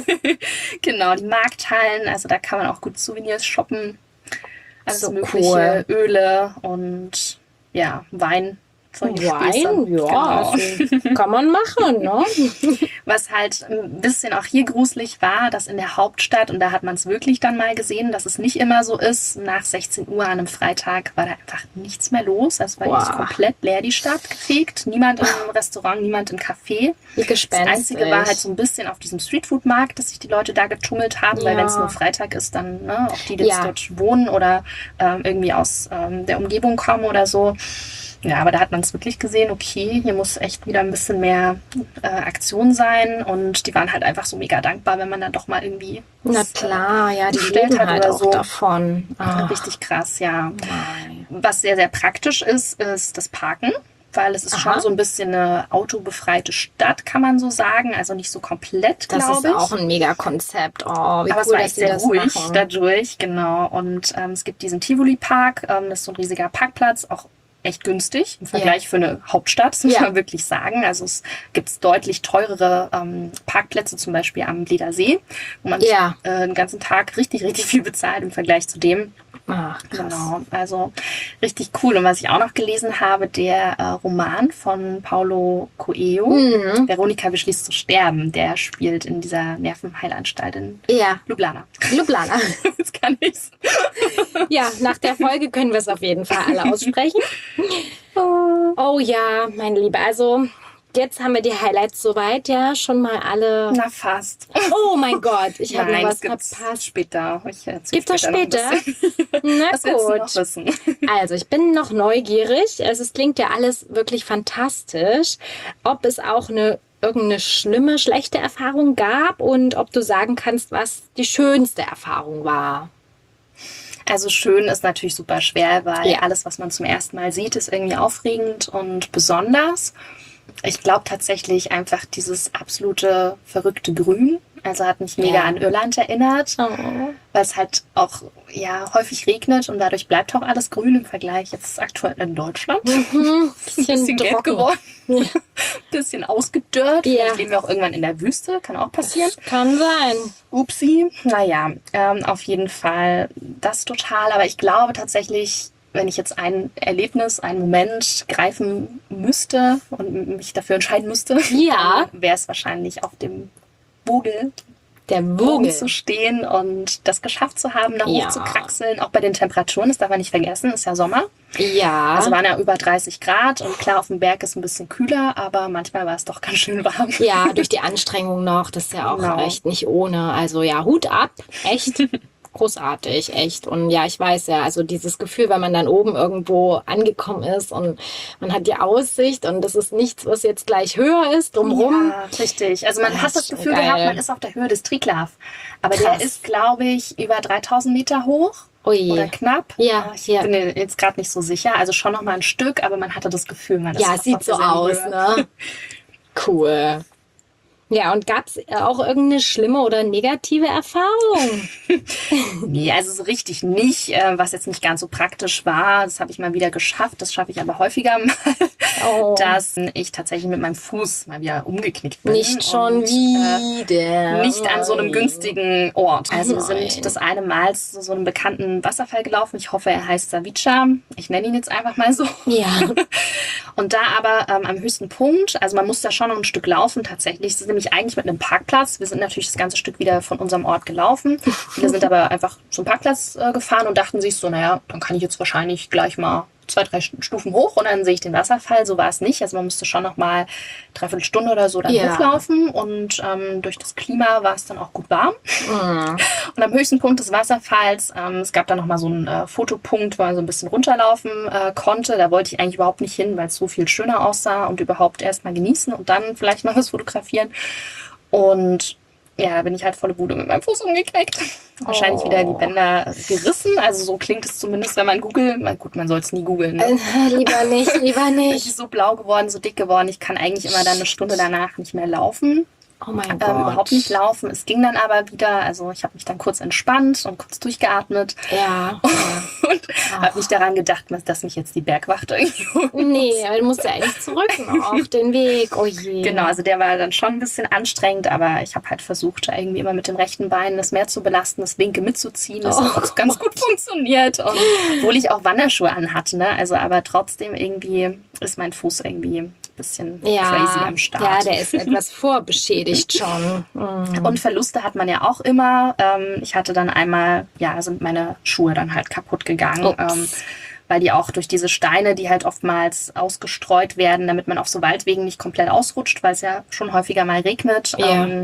Genau, die Markthallen. Also da kann man auch gut Souvenirs shoppen. Alles So mögliche. Cool. Öle und Wein. Wein, ja, also kann man machen, ne? Was halt ein bisschen auch hier gruselig war, dass in der Hauptstadt, und da hat man es wirklich dann mal gesehen, dass es nicht immer so ist, nach 16 Uhr an einem Freitag war da einfach nichts mehr los. Das war jetzt komplett leer, die Stadt gefegt. Niemand im Restaurant, niemand im Café. Wie gespenstisch. Das Einzige war halt so ein bisschen auf diesem Streetfood-Markt, dass sich die Leute da getummelt haben, weil wenn es nur Freitag ist, dann auch die jetzt dort wohnen oder irgendwie aus der Umgebung kommen oder so. Ja, aber da hat man es wirklich gesehen, okay, hier muss echt wieder ein bisschen mehr Aktion sein und die waren halt einfach so mega dankbar, wenn man dann doch mal irgendwie na klar, ja, die leben hat halt oder auch so. davon. Richtig krass, ja. Nein. Was sehr, sehr praktisch ist das Parken, weil es ist schon so ein bisschen eine autobefreite Stadt, kann man so sagen, also nicht so komplett, glaube ich. Das ist auch ein Mega-Konzept. Oh, wie aber cool, es war dass echt sie sehr das ruhig machen. dadurch, genau. Und es gibt diesen Tivoli-Park, das ist so ein riesiger Parkplatz, auch echt günstig im Vergleich für eine Hauptstadt, das muss man wirklich sagen. Also es gibt deutlich teurere Parkplätze, zum Beispiel am Ledersee, wo man den ganzen Tag richtig, richtig viel bezahlt im Vergleich zu dem. Ach, krass. Genau, also richtig cool. Und was ich auch noch gelesen habe, der Roman von Paulo Coelho, Veronika beschließt zu sterben, der spielt in dieser Nervenheilanstalt in Ljubljana. Ljubljana. Das kann ich's. Ja, nach der Folge können wir es auf jeden Fall alle aussprechen. Oh ja, meine Liebe, also jetzt haben wir die Highlights soweit, ja, schon mal alle. Na, fast. Oh mein Gott, ich habe noch was verpasst. verpasst. Später. Gibt's das später? Na was willst du noch gut. wissen? Also, ich bin noch neugierig. Also, es klingt ja alles wirklich fantastisch. Ob es auch irgendeine schlimme, schlechte Erfahrung gab und ob du sagen kannst, was die schönste Erfahrung war. Also schön ist natürlich super schwer, weil alles, was man zum ersten Mal sieht, ist irgendwie aufregend und besonders. Ich glaube tatsächlich einfach dieses absolute verrückte Grün. Also hat mich mega an Irland erinnert, weil es halt auch häufig regnet und dadurch bleibt auch alles grün im Vergleich jetzt aktuell in Deutschland. Bisschen gelb geworden, bisschen ausgedörrt. Vielleicht leben wir auch irgendwann in der Wüste, kann auch passieren. Das kann sein. Upsi. Naja, auf jeden Fall das total. Aber ich glaube tatsächlich, wenn ich jetzt ein Erlebnis, einen Moment greifen müsste und mich dafür entscheiden müsste, dann wäre es wahrscheinlich auf dem Bogen zu stehen und das geschafft zu haben, da hoch zu kraxeln. Auch bei den Temperaturen, das darf man nicht vergessen, ist ja Sommer. Ja. Also waren ja über 30 Grad und klar, auf dem Berg ist ein bisschen kühler, aber manchmal war es doch ganz schön warm. Ja, durch die Anstrengung noch, das ist ja auch echt nicht ohne. Also ja, Hut ab, echt. Großartig, echt. Und ja, ich weiß ja, also dieses Gefühl, wenn man dann oben irgendwo angekommen ist und man hat die Aussicht und das ist nichts, was jetzt gleich höher ist, drumherum. Ja, richtig. Also man hat das Gefühl gehabt, man ist auf der Höhe des Triglav. Aber der ist, glaube ich, über 3000 Meter hoch. Oder knapp. Ja, ich bin jetzt gerade nicht so sicher. Also schon noch mal ein Stück, aber man hatte das Gefühl, man ist es sieht so aus, ne? Cool. Ja, und gab es auch irgendeine schlimme oder negative Erfahrung? Nee, also so richtig nicht, was jetzt nicht ganz so praktisch war. Das habe ich mal wieder geschafft, das schaffe ich aber häufiger mal, dass ich tatsächlich mit meinem Fuß mal wieder umgeknickt bin. Nicht schon wieder. Nicht an so einem günstigen Ort. Also wir sind das eine Mal zu so einem bekannten Wasserfall gelaufen. Ich hoffe, er heißt Savica. Ich nenne ihn jetzt einfach mal so. Ja. Und da aber am höchsten Punkt, also man muss da schon noch ein Stück laufen tatsächlich. Es ist nämlich eigentlich mit einem Parkplatz. Wir sind natürlich das ganze Stück wieder von unserem Ort gelaufen. Wir sind aber einfach zum Parkplatz gefahren und dachten sich so, naja, dann kann ich jetzt wahrscheinlich gleich mal 2-3 Stufen hoch und dann sehe ich den Wasserfall. So war es nicht. Also man musste schon noch mal 3/4 Stunde oder so dann hochlaufen und durch das Klima war es dann auch gut warm. Und am höchsten Punkt des Wasserfalls, es gab da noch mal so einen Fotopunkt, wo man so ein bisschen runterlaufen konnte. Da wollte ich eigentlich überhaupt nicht hin, weil es so viel schöner aussah und überhaupt erst mal genießen und dann vielleicht mal was fotografieren. Und ja, da bin ich halt volle Bude mit meinem Fuß umgeknickt. Wahrscheinlich wieder die Bänder gerissen. Also so klingt es zumindest, wenn man googelt. Gut, man soll es nie googeln. Ne? Lieber nicht, lieber nicht. Ich bin so blau geworden, so dick geworden. Ich kann eigentlich immer dann eine Stunde danach nicht mehr laufen. Oh mein Gott. Überhaupt nicht laufen. Es ging dann aber wieder. Also ich habe mich dann kurz entspannt und kurz durchgeatmet. Ja. Und habe nicht daran gedacht, dass mich jetzt die Bergwacht irgendwie holt. Nee, aber du musst ja eigentlich zurück noch auf den Weg. Oh je. Genau, also der war dann schon ein bisschen anstrengend, aber ich habe halt versucht, irgendwie immer mit dem rechten Bein das mehr zu belasten, das linke mitzuziehen. Das hat auch ganz gut funktioniert. Und obwohl ich auch Wanderschuhe anhatte, ne? Also aber trotzdem irgendwie ist mein Fuß irgendwie bisschen crazy am Start. Ja, der ist etwas vorbeschädigt schon. Und Verluste hat man ja auch immer. Ich hatte dann einmal, sind meine Schuhe dann halt kaputt gegangen. Weil die auch durch diese Steine, die halt oftmals ausgestreut werden, damit man auf so Waldwegen nicht komplett ausrutscht, weil es ja schon häufiger mal regnet.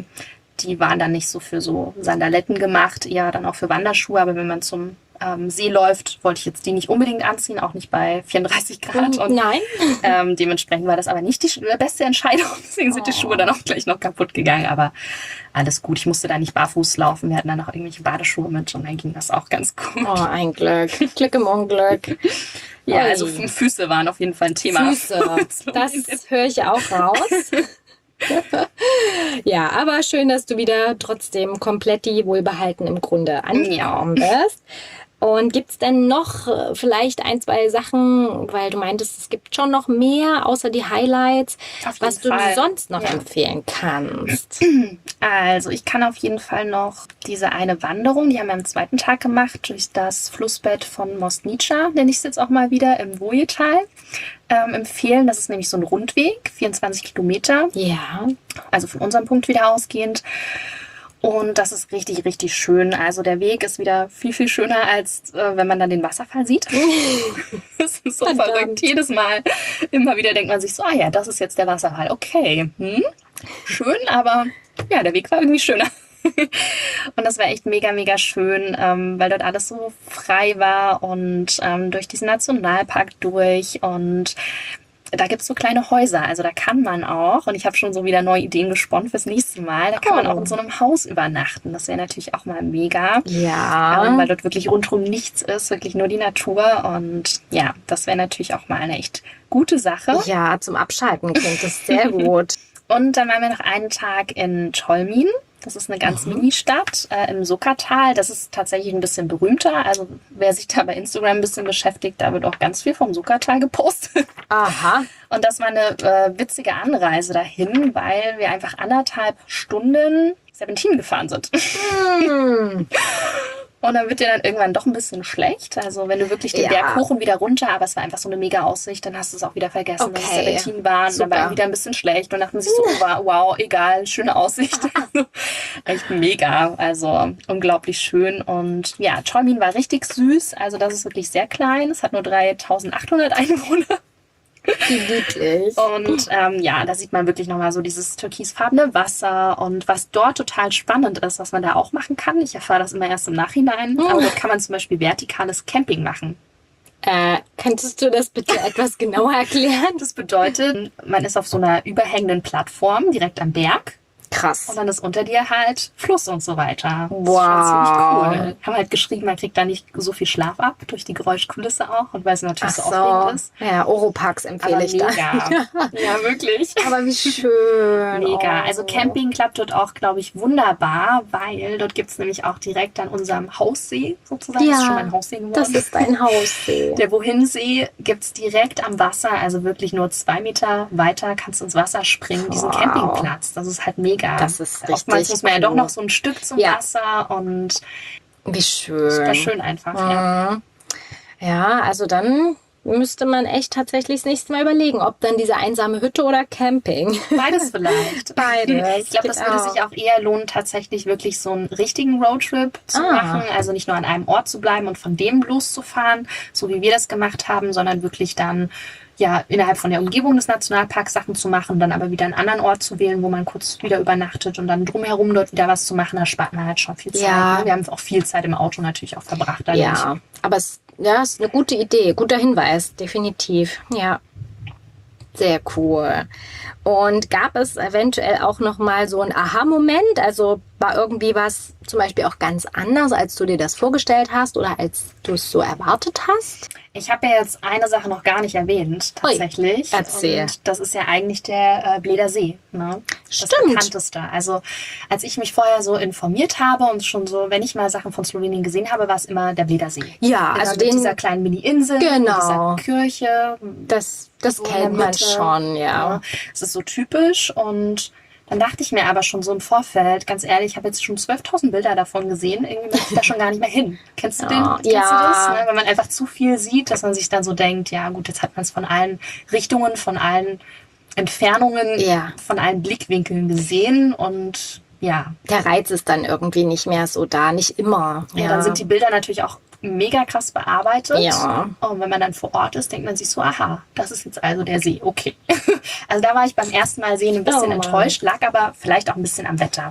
Die waren dann nicht so für so Sandaletten gemacht, eher dann auch für Wanderschuhe. Aber wenn man zum See läuft, wollte ich jetzt die nicht unbedingt anziehen, auch nicht bei 34 Grad. Und, nein. Dementsprechend war das aber nicht die beste Entscheidung. Deswegen sind die Schuhe dann auch gleich noch kaputt gegangen. Aber alles gut, ich musste da nicht barfuß laufen. Wir hatten dann noch irgendwelche Badeschuhe mit und dann ging das auch ganz gut. Oh, ein Glück. Glück im Unglück. Ja, also Füße waren auf jeden Fall ein Thema. Füße, das höre ich auch raus. Ja, aber schön, dass du wieder trotzdem komplett wohlbehalten im Grunde angekommen bist. Und gibt's denn noch vielleicht 1, 2 Sachen, weil du meintest, es gibt schon noch mehr, außer die Highlights, was du sonst noch empfehlen kannst? Also ich kann auf jeden Fall noch diese eine Wanderung, die haben wir am 2. Tag gemacht, durch das Flussbett von Mostnica, nenne ich es jetzt auch mal wieder, im Wojetal, empfehlen. Das ist nämlich so ein Rundweg, 24 Kilometer. Ja. Also von unserem Punkt wieder ausgehend. Und das ist richtig, richtig schön. Also der Weg ist wieder viel, viel schöner, als wenn man dann den Wasserfall sieht. Das ist so verrückt. Jedes Mal immer wieder denkt man sich so, das ist jetzt der Wasserfall. Okay, schön, aber ja, der Weg war irgendwie schöner. Und das war echt mega, mega schön, weil dort alles so frei war und durch diesen Nationalpark durch und da gibt es so kleine Häuser, also da kann man auch, und ich habe schon so wieder neue Ideen gesponnen fürs nächste Mal, da kann man auch in so einem Haus übernachten. Das wäre natürlich auch mal mega. Ja. Weil dort wirklich rundherum nichts ist, wirklich nur die Natur. Und ja, das wäre natürlich auch mal eine echt gute Sache. Ja, zum Abschalten klingt das sehr gut. Und dann waren wir noch einen Tag in Tolmin. Das ist eine ganz Mini-Stadt im Sukkertal. Das ist tatsächlich ein bisschen berühmter. Also wer sich da bei Instagram ein bisschen beschäftigt, da wird auch ganz viel vom Sukkertal gepostet. Aha. Und das war eine witzige Anreise dahin, weil wir einfach 1,5 Stunden Serpentin gefahren sind. Und dann wird dir dann irgendwann doch ein bisschen schlecht. Also wenn du wirklich den Berg hoch und wieder runter, aber es war einfach so eine mega Aussicht, dann hast du es auch wieder vergessen, dass es Serpentin waren. Dann war wieder ein bisschen schlecht und dachten sich so, wow, egal, schöne Aussicht. Echt mega, also unglaublich schön. Und ja, Cholmin war richtig süß. Also das ist wirklich sehr klein. Es hat nur 3.800 Einwohner. Wie niedlich. Und ja, da sieht man wirklich nochmal so dieses türkisfarbene Wasser. Und was dort total spannend ist, was man da auch machen kann, ich erfahre das immer erst im Nachhinein, aber dort kann man zum Beispiel vertikales Camping machen. Könntest du das bitte etwas genauer erklären? Das bedeutet, man ist auf so einer überhängenden Plattform direkt am Berg. Krass. Und dann ist unter dir halt Fluss und so weiter. Wow. Das ist schon ziemlich cool. Haben halt geschrieben, man kriegt da nicht so viel Schlaf ab, durch die Geräuschkulisse auch. Und weil es natürlich so aufregend ist. Ja, Oropax empfehle ich da. Ja, wirklich. Aber wie schön. Mega. Also Camping klappt dort auch, glaube ich, wunderbar, weil dort gibt es nämlich auch direkt an unserem Haussee sozusagen. Ja, das ist schon mein Haussee geworden. Das ist ein Haussee. Der Wohinsee gibt es direkt am Wasser, also wirklich nur 2 Meter weiter kannst du ins Wasser springen, diesen Campingplatz. Das ist halt mega. Das ist richtig. Oftmals muss man ja doch noch so ein Stück zum Wasser und wie schön. Super schön einfach. Ja. Ja, also dann müsste man echt tatsächlich das nächste Mal überlegen, ob dann diese einsame Hütte oder Camping. Beides vielleicht. Beides. Ich glaube, das würde sich auch eher lohnen, tatsächlich wirklich so einen richtigen Roadtrip zu machen. Also nicht nur an einem Ort zu bleiben und von dem loszufahren, so wie wir das gemacht haben, sondern wirklich dann ja innerhalb von der Umgebung des Nationalparks Sachen zu machen, dann aber wieder einen anderen Ort zu wählen, wo man kurz wieder übernachtet und dann drumherum dort wieder was zu machen. Da spart man halt schon viel Zeit. Ja. Ne? Wir haben auch viel Zeit im Auto natürlich auch verbracht. Ja, aber es ist eine gute Idee, guter Hinweis, definitiv. Ja, sehr cool. Und gab es eventuell auch noch mal so einen Aha-Moment? Also war irgendwie was zum Beispiel auch ganz anders, als du dir das vorgestellt hast oder als du es so erwartet hast? Ich habe ja jetzt eine Sache noch gar nicht erwähnt, tatsächlich. Erzähl. Und das ist ja eigentlich der Bläder See. Ne? Stimmt. Das bekannteste. Also als ich mich vorher so informiert habe und schon so, wenn ich mal Sachen von Slowenien gesehen habe, war es immer der Bläder See. Ja, immer also mit dieser kleinen Mini-Insel, mit dieser Kirche. Das so kennt man schon, ja. Es ist so typisch und dann dachte ich mir aber schon so im Vorfeld, ganz ehrlich, ich habe jetzt schon 12.000 Bilder davon gesehen, irgendwie möchte ich da schon gar nicht mehr hin. Kennst du den? Kennst du das? Ne? Wenn man einfach zu viel sieht, dass man sich dann so denkt, ja gut, jetzt hat man es von allen Richtungen, von allen Entfernungen, von allen Blickwinkeln gesehen und ja. Der Reiz ist dann irgendwie nicht mehr so da, nicht immer. Ja, dann sind die Bilder natürlich auch mega krass bearbeitet. Ja. Und wenn man dann vor Ort ist, denkt man sich so, aha, das ist jetzt also der See, okay. Also da war ich beim ersten Mal sehen ein bisschen enttäuscht, lag aber vielleicht auch ein bisschen am Wetter.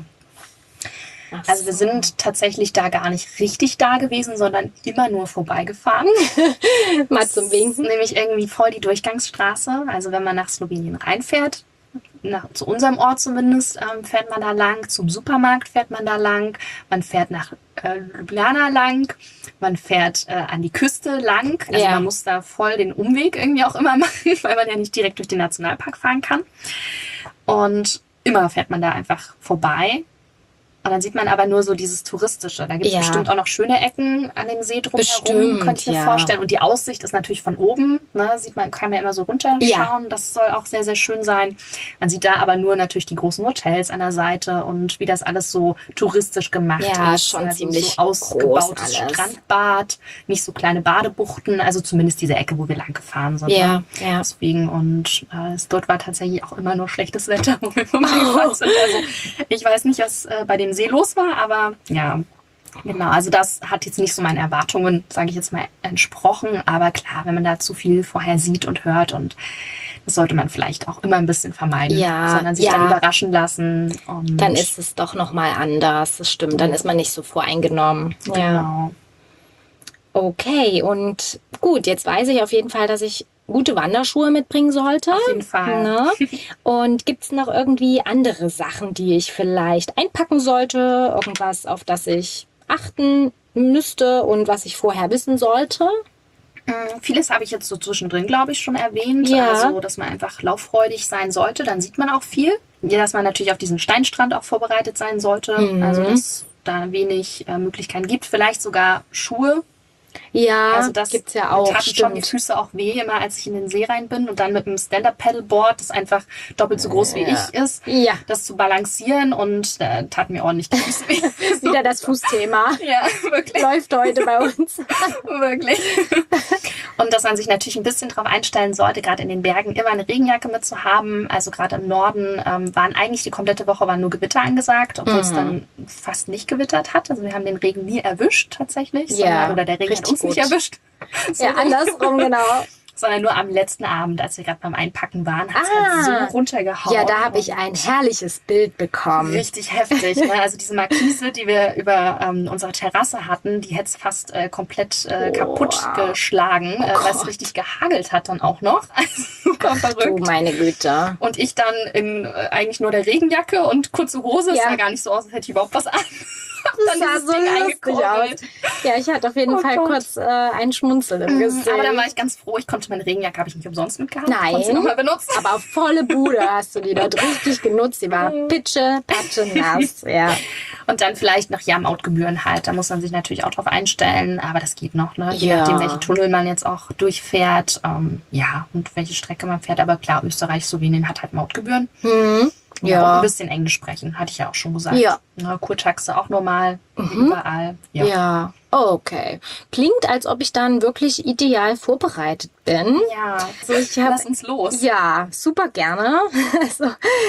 Also wir sind tatsächlich da gar nicht richtig da gewesen, sondern immer nur vorbeigefahren. Mal zum Winken. Nämlich irgendwie voll die Durchgangsstraße. Also wenn man nach Slowenien reinfährt, zu unserem Ort zumindest, fährt man da lang. Zum Supermarkt fährt man da lang. Man fährt nach Ljubljana lang. Man fährt an die Küste lang. Also man muss da voll den Umweg irgendwie auch immer machen, weil man ja nicht direkt durch den Nationalpark fahren kann. Und immer fährt man da einfach vorbei. Und dann sieht man aber nur so dieses Touristische. Da gibt es bestimmt auch noch schöne Ecken an dem See drumherum, könnte ich mir vorstellen. Und die Aussicht ist natürlich von oben. Ne? Sieht man, kann man ja immer so runterschauen. Ja. Das soll auch sehr, sehr schön sein. Man sieht da aber nur natürlich die großen Hotels an der Seite und wie das alles so touristisch gemacht ist. Ja, schon also ziemlich so ausgebautes Strandbad, nicht so kleine Badebuchten. Also zumindest diese Ecke, wo wir lang gefahren sind. Ja, ja. Deswegen. Und dort war tatsächlich auch immer nur schlechtes Wetter, wo wir vorbeigefahren sind. Also ich weiß nicht, was bei dem See los war, aber ja, genau, also das hat jetzt nicht so meinen Erwartungen, sage ich jetzt mal, entsprochen, aber klar, wenn man da zu viel vorher sieht und hört und das sollte man vielleicht auch immer ein bisschen vermeiden, sondern sich dann überraschen lassen. Und dann ist es doch nochmal anders, das stimmt, dann ist man nicht so voreingenommen. Genau. Ja. Okay, und gut, jetzt weiß ich auf jeden Fall, dass ich gute Wanderschuhe mitbringen sollte. Auf jeden Fall. Ne? Und gibt es noch irgendwie andere Sachen, die ich vielleicht einpacken sollte? Irgendwas, auf das ich achten müsste und was ich vorher wissen sollte? Vieles habe ich jetzt so zwischendrin, glaube ich, schon erwähnt. Ja. Also, dass man einfach lauffreudig sein sollte. Dann sieht man auch viel. Ja, dass man natürlich auf diesen Steinstrand auch vorbereitet sein sollte. Also dass da wenig Möglichkeiten gibt. Vielleicht sogar Schuhe. Ja, Also das gibt's ja mir auch, taten schon die stimmt. Füße auch weh, immer als ich in den See rein bin und dann mit einem Stand-Up-Paddleboard, das einfach doppelt so groß wie ich ist, Ja, das zu balancieren und taten mir ordentlich die Füße weh. wieder das Fußthema. Ja, wirklich. Läuft heute bei uns. Wirklich. Und dass man sich natürlich ein bisschen darauf einstellen sollte, gerade in den Bergen immer eine Regenjacke mitzuhaben. Also gerade im Norden waren eigentlich die komplette Woche nur Gewitter angesagt, obwohl es dann fast nicht gewittert hat. Also wir haben den Regen nie erwischt tatsächlich. Ja, Oder der Regen hat richtig uns nicht gut. erwischt. So Ja, andersrum, genau. sondern nur am letzten Abend, als wir gerade beim Einpacken waren, hat es halt so runtergehauen. Ja, da habe ich ein herrliches Bild bekommen. Richtig heftig. Ne? Also diese Markise, die wir über unsere Terrasse hatten, die hätte es fast komplett kaputt geschlagen, weil es richtig gehagelt hat dann auch noch. Also super verrückt. Du meine Güte. Und ich dann in eigentlich nur der Regenjacke und kurze Hose. Es Ja. sah gar nicht so aus, als hätte ich überhaupt was an. Das sah so lustig aus. Ja, ich hatte auf jeden Fall Gott. kurz ein Schmunzeln im Gesicht. Aber dann war ich ganz froh, ich konnte meine Regenjacke, habe ich nicht umsonst mitgehabt. Nein. Konnte sie nochmal benutzen. Aber auf volle Bude hast du die dort richtig genutzt. Die war pitsche, patsche, nass. Ja. Und dann vielleicht noch Jam-Out-Gebühren halt. Da muss man sich natürlich auch drauf einstellen. Aber das geht noch, ne? Je Ja. nachdem, welche Tunnel man jetzt auch durchfährt. Ja, und welche Strecke man fährt. Aber klar, Österreich, Slowenien hat halt Mautgebühren. Ja. Auch ein bisschen Englisch sprechen, hatte ich ja auch schon gesagt. Ja. Ne, Kurtaxe auch normal, wie überall. Ja, okay. Klingt, als ob ich dann wirklich ideal vorbereitet bin. Ja. Also ich hab, Lass uns los. ja, super gerne. Also,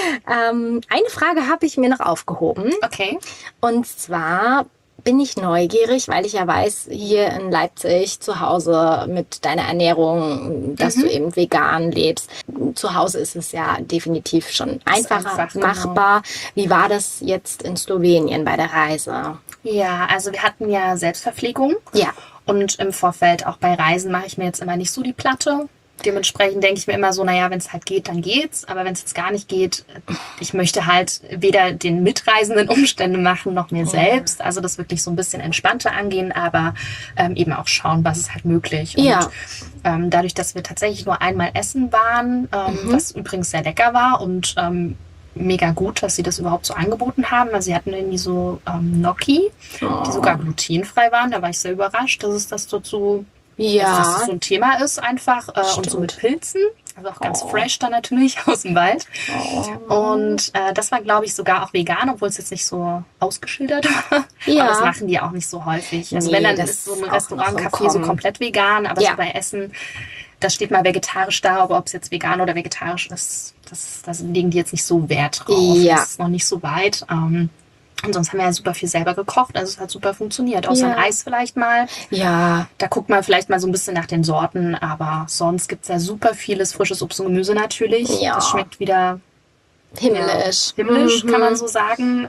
eine Frage habe ich mir noch aufgehoben. Okay. Und zwar bin ich neugierig, weil ich ja weiß, hier in Leipzig zu Hause mit deiner Ernährung, dass du eben vegan lebst. Zu Hause ist es ja definitiv schon einfacher einfach, genau. machbar. Wie war das jetzt in Slowenien bei der Reise? Ja, also wir hatten ja Selbstverpflegung. Ja. Und im Vorfeld, auch bei Reisen, mache ich mir jetzt immer nicht so die Platte. Dementsprechend denke ich mir immer so, naja, wenn es halt geht, dann geht's. Aber wenn es jetzt gar nicht geht, ich möchte halt weder den Mitreisenden Umstände machen, noch mir selbst. Also das wirklich so ein bisschen entspannter angehen, aber eben auch schauen, was ist halt möglich. Ja. Und dadurch, dass wir tatsächlich nur einmal essen waren, was übrigens sehr lecker war und mega gut, dass sie das überhaupt so angeboten haben. Also sie hatten irgendwie so Gnocchi, die sogar glutenfrei waren. Da war ich sehr überrascht, dass es das dort so, dass das so ein Thema ist einfach. Und so mit Pilzen. Also auch ganz fresh dann natürlich aus dem Wald. Und das war, glaube ich, sogar auch vegan, obwohl es jetzt nicht so ausgeschildert war. Ja. Aber das machen die auch nicht so häufig. Also Nee, wenn, dann das ist so ein ist auch Restaurant, noch im Café so Kommen. komplett vegan. Aber Ja. so bei Essen, das steht mal vegetarisch da, aber ob es jetzt vegan oder vegetarisch ist, das legen die jetzt nicht so Wert drauf. Ja. Das ist noch nicht so weit. Und sonst haben wir ja super viel selber gekocht. Also es hat super funktioniert. Außer Ja. ein Eis vielleicht mal. Ja, Da guckt man vielleicht mal so ein bisschen nach den Sorten. Aber sonst gibt es ja super vieles frisches Obst und Gemüse natürlich. Ja. Das schmeckt wieder himmlisch. himmlisch, kann man so sagen.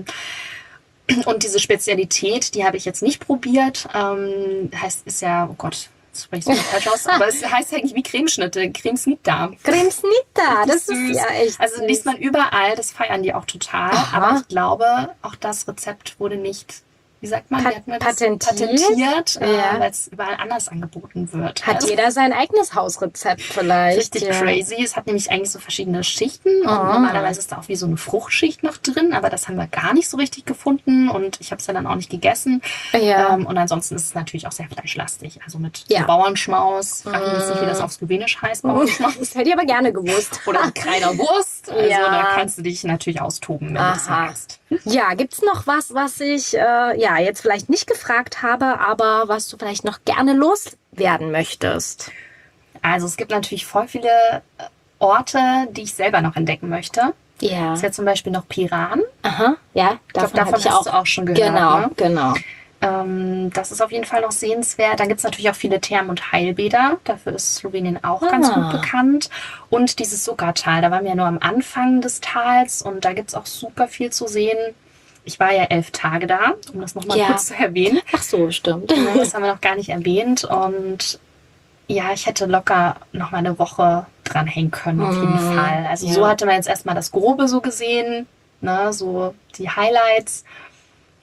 Und diese Spezialität, die habe ich jetzt nicht probiert. Ist ja, oh Gott, das spreche ich so falsch aus, aber es heißt eigentlich wie Cremeschnitte, Cremesnita. Cremesnita, das Süß. ist ja echt Also süß. liest man überall, das feiern die auch total. Aha. Aber ich glaube, auch das Rezept wurde nicht, wie sagt man, wie hat man das? Patentiert? Ja. weil es überall anders angeboten wird. Hat Also jeder sein eigenes Hausrezept vielleicht. richtig ja. crazy. Es hat nämlich eigentlich so verschiedene Schichten und normalerweise ist da auch wie so eine Fruchtschicht noch drin, aber das haben wir gar nicht so richtig gefunden und ich habe es ja dann auch nicht gegessen. Ja. Und ansonsten ist es natürlich auch sehr fleischlastig, also mit Ja. so Bauernschmaus. Frag mich jetzt nicht, wie das auf Slowenisch heißt, Bauernschmaus. Das hätte ich aber gerne gewusst. Oder mit kleiner Wurst. Also Ja. da kannst du dich natürlich austoben, wenn du das Aha. magst. Ja, gibt's noch was ich jetzt vielleicht nicht gefragt habe, aber was du vielleicht noch gerne loswerden möchtest? Also es gibt natürlich voll viele Orte, die ich selber noch entdecken möchte. Ja. Das ist ja zum Beispiel noch Piran. Aha, ja, Ich glaube, davon hatte ich hast du auch schon gehört. Genau, Ne? genau. Das ist auf jeden Fall noch sehenswert. Dann gibt es natürlich auch viele Thermen- und Heilbäder. Dafür ist Slowenien auch ganz gut bekannt. Und dieses Suckertal, da waren wir ja nur am Anfang des Tals und da gibt es auch super viel zu sehen. Ich war ja 11 Tage da, um das nochmal Ja. kurz zu erwähnen. Ach so, stimmt. Das haben wir noch gar nicht erwähnt. Und ja, ich hätte locker noch mal eine Woche dranhängen können, auf jeden Fall. Also ja. so hatte man jetzt erstmal das Grobe so gesehen, ne, so die Highlights.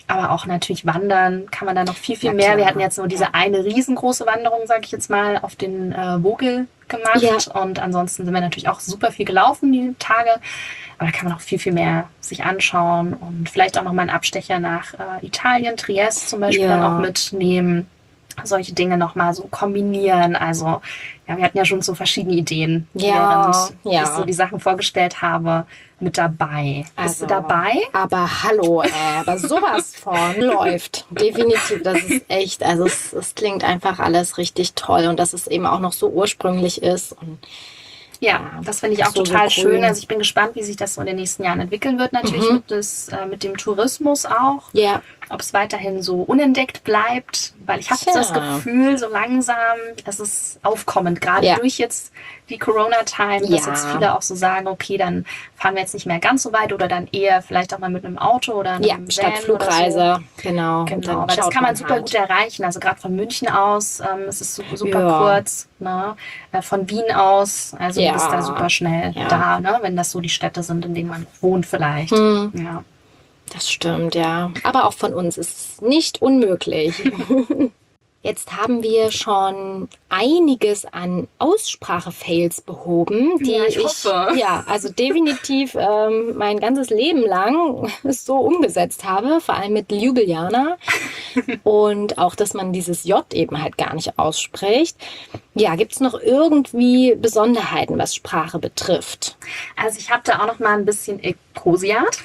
Aber auch natürlich wandern kann man da noch viel Ja, mehr. klar. Wir hatten jetzt nur diese eine riesengroße Wanderung, sage ich jetzt mal, auf den Vogel gemacht. Ja. Und ansonsten sind wir natürlich auch super viel gelaufen die Tage. Aber da kann man auch viel mehr sich anschauen und vielleicht auch nochmal einen Abstecher nach Italien, Triest zum Beispiel dann auch mitnehmen. Solche Dinge nochmal so kombinieren. Also, ja, wir hatten ja schon so verschiedene Ideen, während ich so die Sachen vorgestellt habe, mit dabei. Bist du dabei? Aber hallo, aber sowas von läuft. Definitiv, das ist echt, also es klingt einfach alles richtig toll und dass es eben auch noch so ursprünglich ist. Und ja, das finde ich auch total schön. Also ich bin gespannt, wie sich das so in den nächsten Jahren entwickeln wird. Natürlich mit dem Tourismus auch. Ja. Ob es weiterhin so unentdeckt bleibt. Weil ich habe das Gefühl, so langsam, es ist aufkommend. Gerade durch jetzt die Corona-Time, dass jetzt viele auch so sagen, okay, dann fahren wir jetzt nicht mehr ganz so weit oder dann eher vielleicht auch mal mit einem Auto oder einem Van statt Flugreise. So. Genau, weil das kann man super gut erreichen. Also gerade von München aus, es ist super kurz. Ne? Von Wien aus, also du bist da super schnell da, ne? Wenn das so die Städte sind, in denen man wohnt vielleicht. Ja. Das stimmt, ja. Aber auch von uns ist es nicht unmöglich. Jetzt haben wir schon einiges an Aussprache-Fails behoben, die ich hoffe. Also definitiv mein ganzes Leben lang so umgesetzt habe, vor allem mit Ljubljana. Und auch, dass man dieses J eben halt gar nicht ausspricht. Ja, gibt es noch irgendwie Besonderheiten, was Sprache betrifft? Also ich habe da auch noch mal ein bisschen Ekosiat.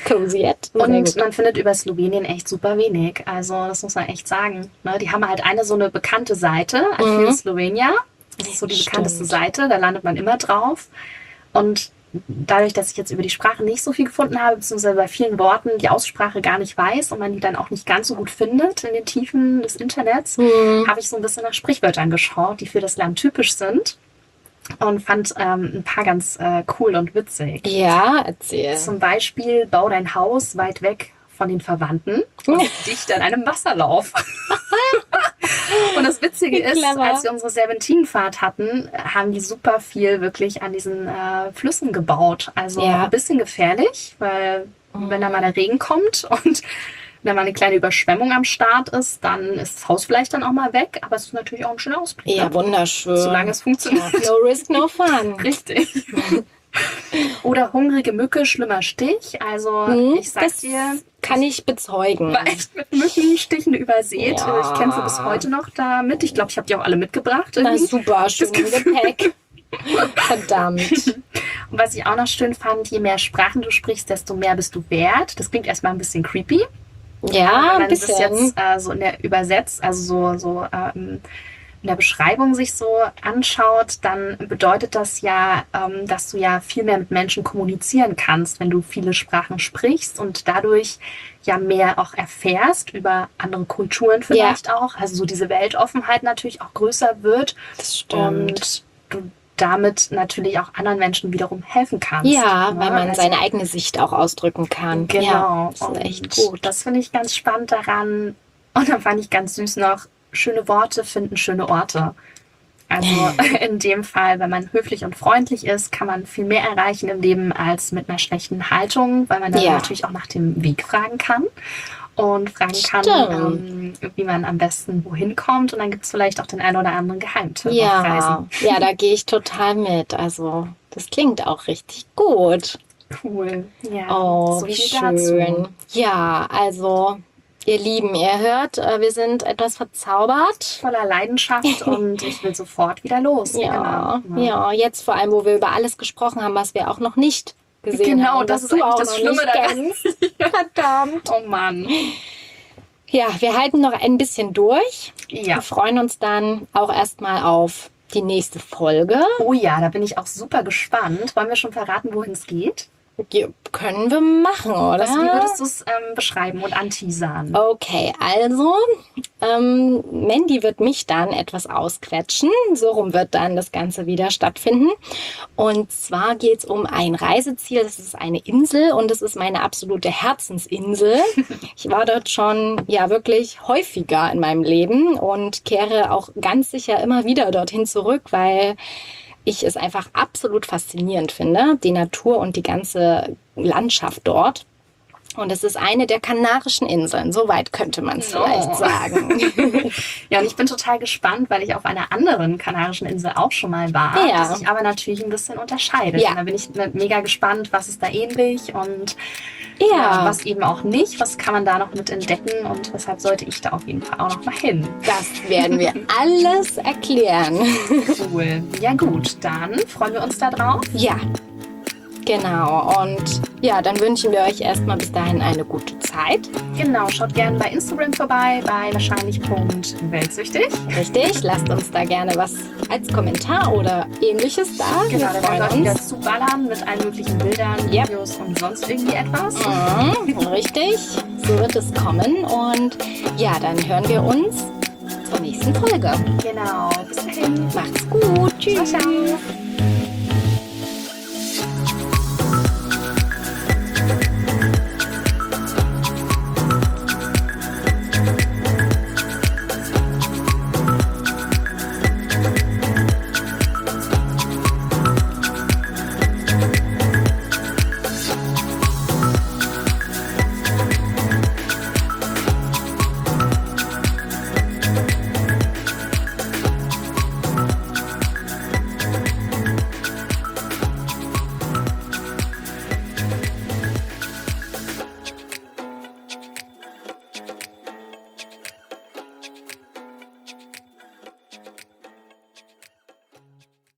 Und man findet über Slowenien echt super wenig. Also das muss man echt sagen. Ne? Die haben halt so eine bekannte Seite, Archiv Slovenia. Das ist so die bekannteste Seite, da landet man immer drauf. Und dadurch, dass ich jetzt über die Sprache nicht so viel gefunden habe, beziehungsweise bei vielen Worten die Aussprache gar nicht weiß und man die dann auch nicht ganz so gut findet in den Tiefen des Internets, habe ich so ein bisschen nach Sprichwörtern geschaut, die für das Land typisch sind. Und fand ein paar ganz cool und witzig. Ja, erzähl. Zum Beispiel, bau dein Haus weit weg von den Verwandten und dicht an einem Wasserlauf. Und das Witzige ist, als wir unsere Serpentinenfahrt hatten, haben die super viel wirklich an diesen Flüssen gebaut. Also ein bisschen gefährlich, weil wenn da mal der Regen kommt und wenn mal eine kleine Überschwemmung am Start ist, dann ist das Haus vielleicht dann auch mal weg. Aber es ist natürlich auch ein schöner Ausblick. Ja, wunderschön. Solange es funktioniert. No risk, no fun. Richtig. Oder hungrige Mücke, schlimmer Stich. Also ich sag dir, kann ich bezeugen. War echt mit Mückenstichen übersät. Ja. Ich kämpfe bis heute noch damit. Ich glaube, ich habe die auch alle mitgebracht. Na super, schön im Gepäck. Verdammt. Und was ich auch noch schön fand, je mehr Sprachen du sprichst, desto mehr bist du wert. Das klingt erstmal ein bisschen creepy. Ja, ein bisschen. Wenn man das jetzt so in der Übersetzt, also so in der Beschreibung sich so anschaut, dann bedeutet das ja, dass du ja viel mehr mit Menschen kommunizieren kannst, wenn du viele Sprachen sprichst und dadurch ja mehr auch erfährst über andere Kulturen vielleicht auch. Also so diese Weltoffenheit natürlich auch größer wird. Das stimmt. Und du damit natürlich auch anderen Menschen wiederum helfen kannst. Ja, weil man seine eigene Sicht auch ausdrücken kann. Genau. Ja, das ist echt gut. Das finde ich ganz spannend daran. Und dann fand ich ganz süß noch, schöne Worte finden schöne Orte. Also in dem Fall, wenn man höflich und freundlich ist, kann man viel mehr erreichen im Leben als mit einer schlechten Haltung, weil man dann natürlich auch nach dem Weg fragen kann und fragen kann, wie man am besten wohin kommt. Und dann gibt es vielleicht auch den einen oder anderen Geheimtipp auf Reisen. Ja, da gehe ich total mit. Also das klingt auch richtig gut. Cool. Ja, oh, so wie schön. Dazu. Ja, also ihr Lieben, ihr hört, wir sind etwas verzaubert. Voller Leidenschaft und ich will sofort wieder los. Ja, jetzt vor allem, wo wir über alles gesprochen haben, was wir auch noch nicht gesehen haben. Genau, das ist auch das Schlimme daran. Verdammt. Oh Mann. Ja, wir halten noch ein bisschen durch. Ja. Wir freuen uns dann auch erstmal auf die nächste Folge. Oh ja, da bin ich auch super gespannt. Wollen wir schon verraten, wohin es geht? Können wir machen, oder? Wie würdest du es beschreiben und anteasern? Okay, also Mandy wird mich dann etwas ausquetschen. So rum wird dann das Ganze wieder stattfinden. Und zwar geht es um ein Reiseziel. Das ist eine Insel und das ist meine absolute Herzensinsel. Ich war dort schon wirklich häufiger in meinem Leben und kehre auch ganz sicher immer wieder dorthin zurück, weil ich es einfach absolut faszinierend finde, die Natur und die ganze Landschaft dort. Und es ist eine der Kanarischen Inseln. Soweit könnte man es vielleicht sagen. Ja, und ich bin total gespannt, weil ich auf einer anderen kanarischen Insel auch schon mal war, Ja. das sich aber natürlich ein bisschen unterscheidet. Ja. Und da bin ich mega gespannt, was ist da ähnlich und Ja. was eben auch nicht. Was kann man da noch mit entdecken und weshalb sollte ich da auf jeden Fall auch noch mal hin? Das werden wir alles erklären. Cool. Ja gut, dann freuen wir uns da drauf. Ja, genau. Und ja, dann wünschen wir euch erstmal bis dahin eine gute Zeit. Genau, schaut gerne bei Instagram vorbei, bei wahrscheinlich.weltsüchtig. Richtig, lasst uns da gerne was als Kommentar oder ähnliches da. Genau, wir da werden freuen wir wieder uns. zuballern mit allen möglichen Bildern, Yep. Videos und sonst irgendwie etwas. Richtig, so wird es kommen. Und ja, dann hören wir uns zur nächsten Folge. Genau, bis dahin. Macht's gut. Tschüss. Ciao, ciao.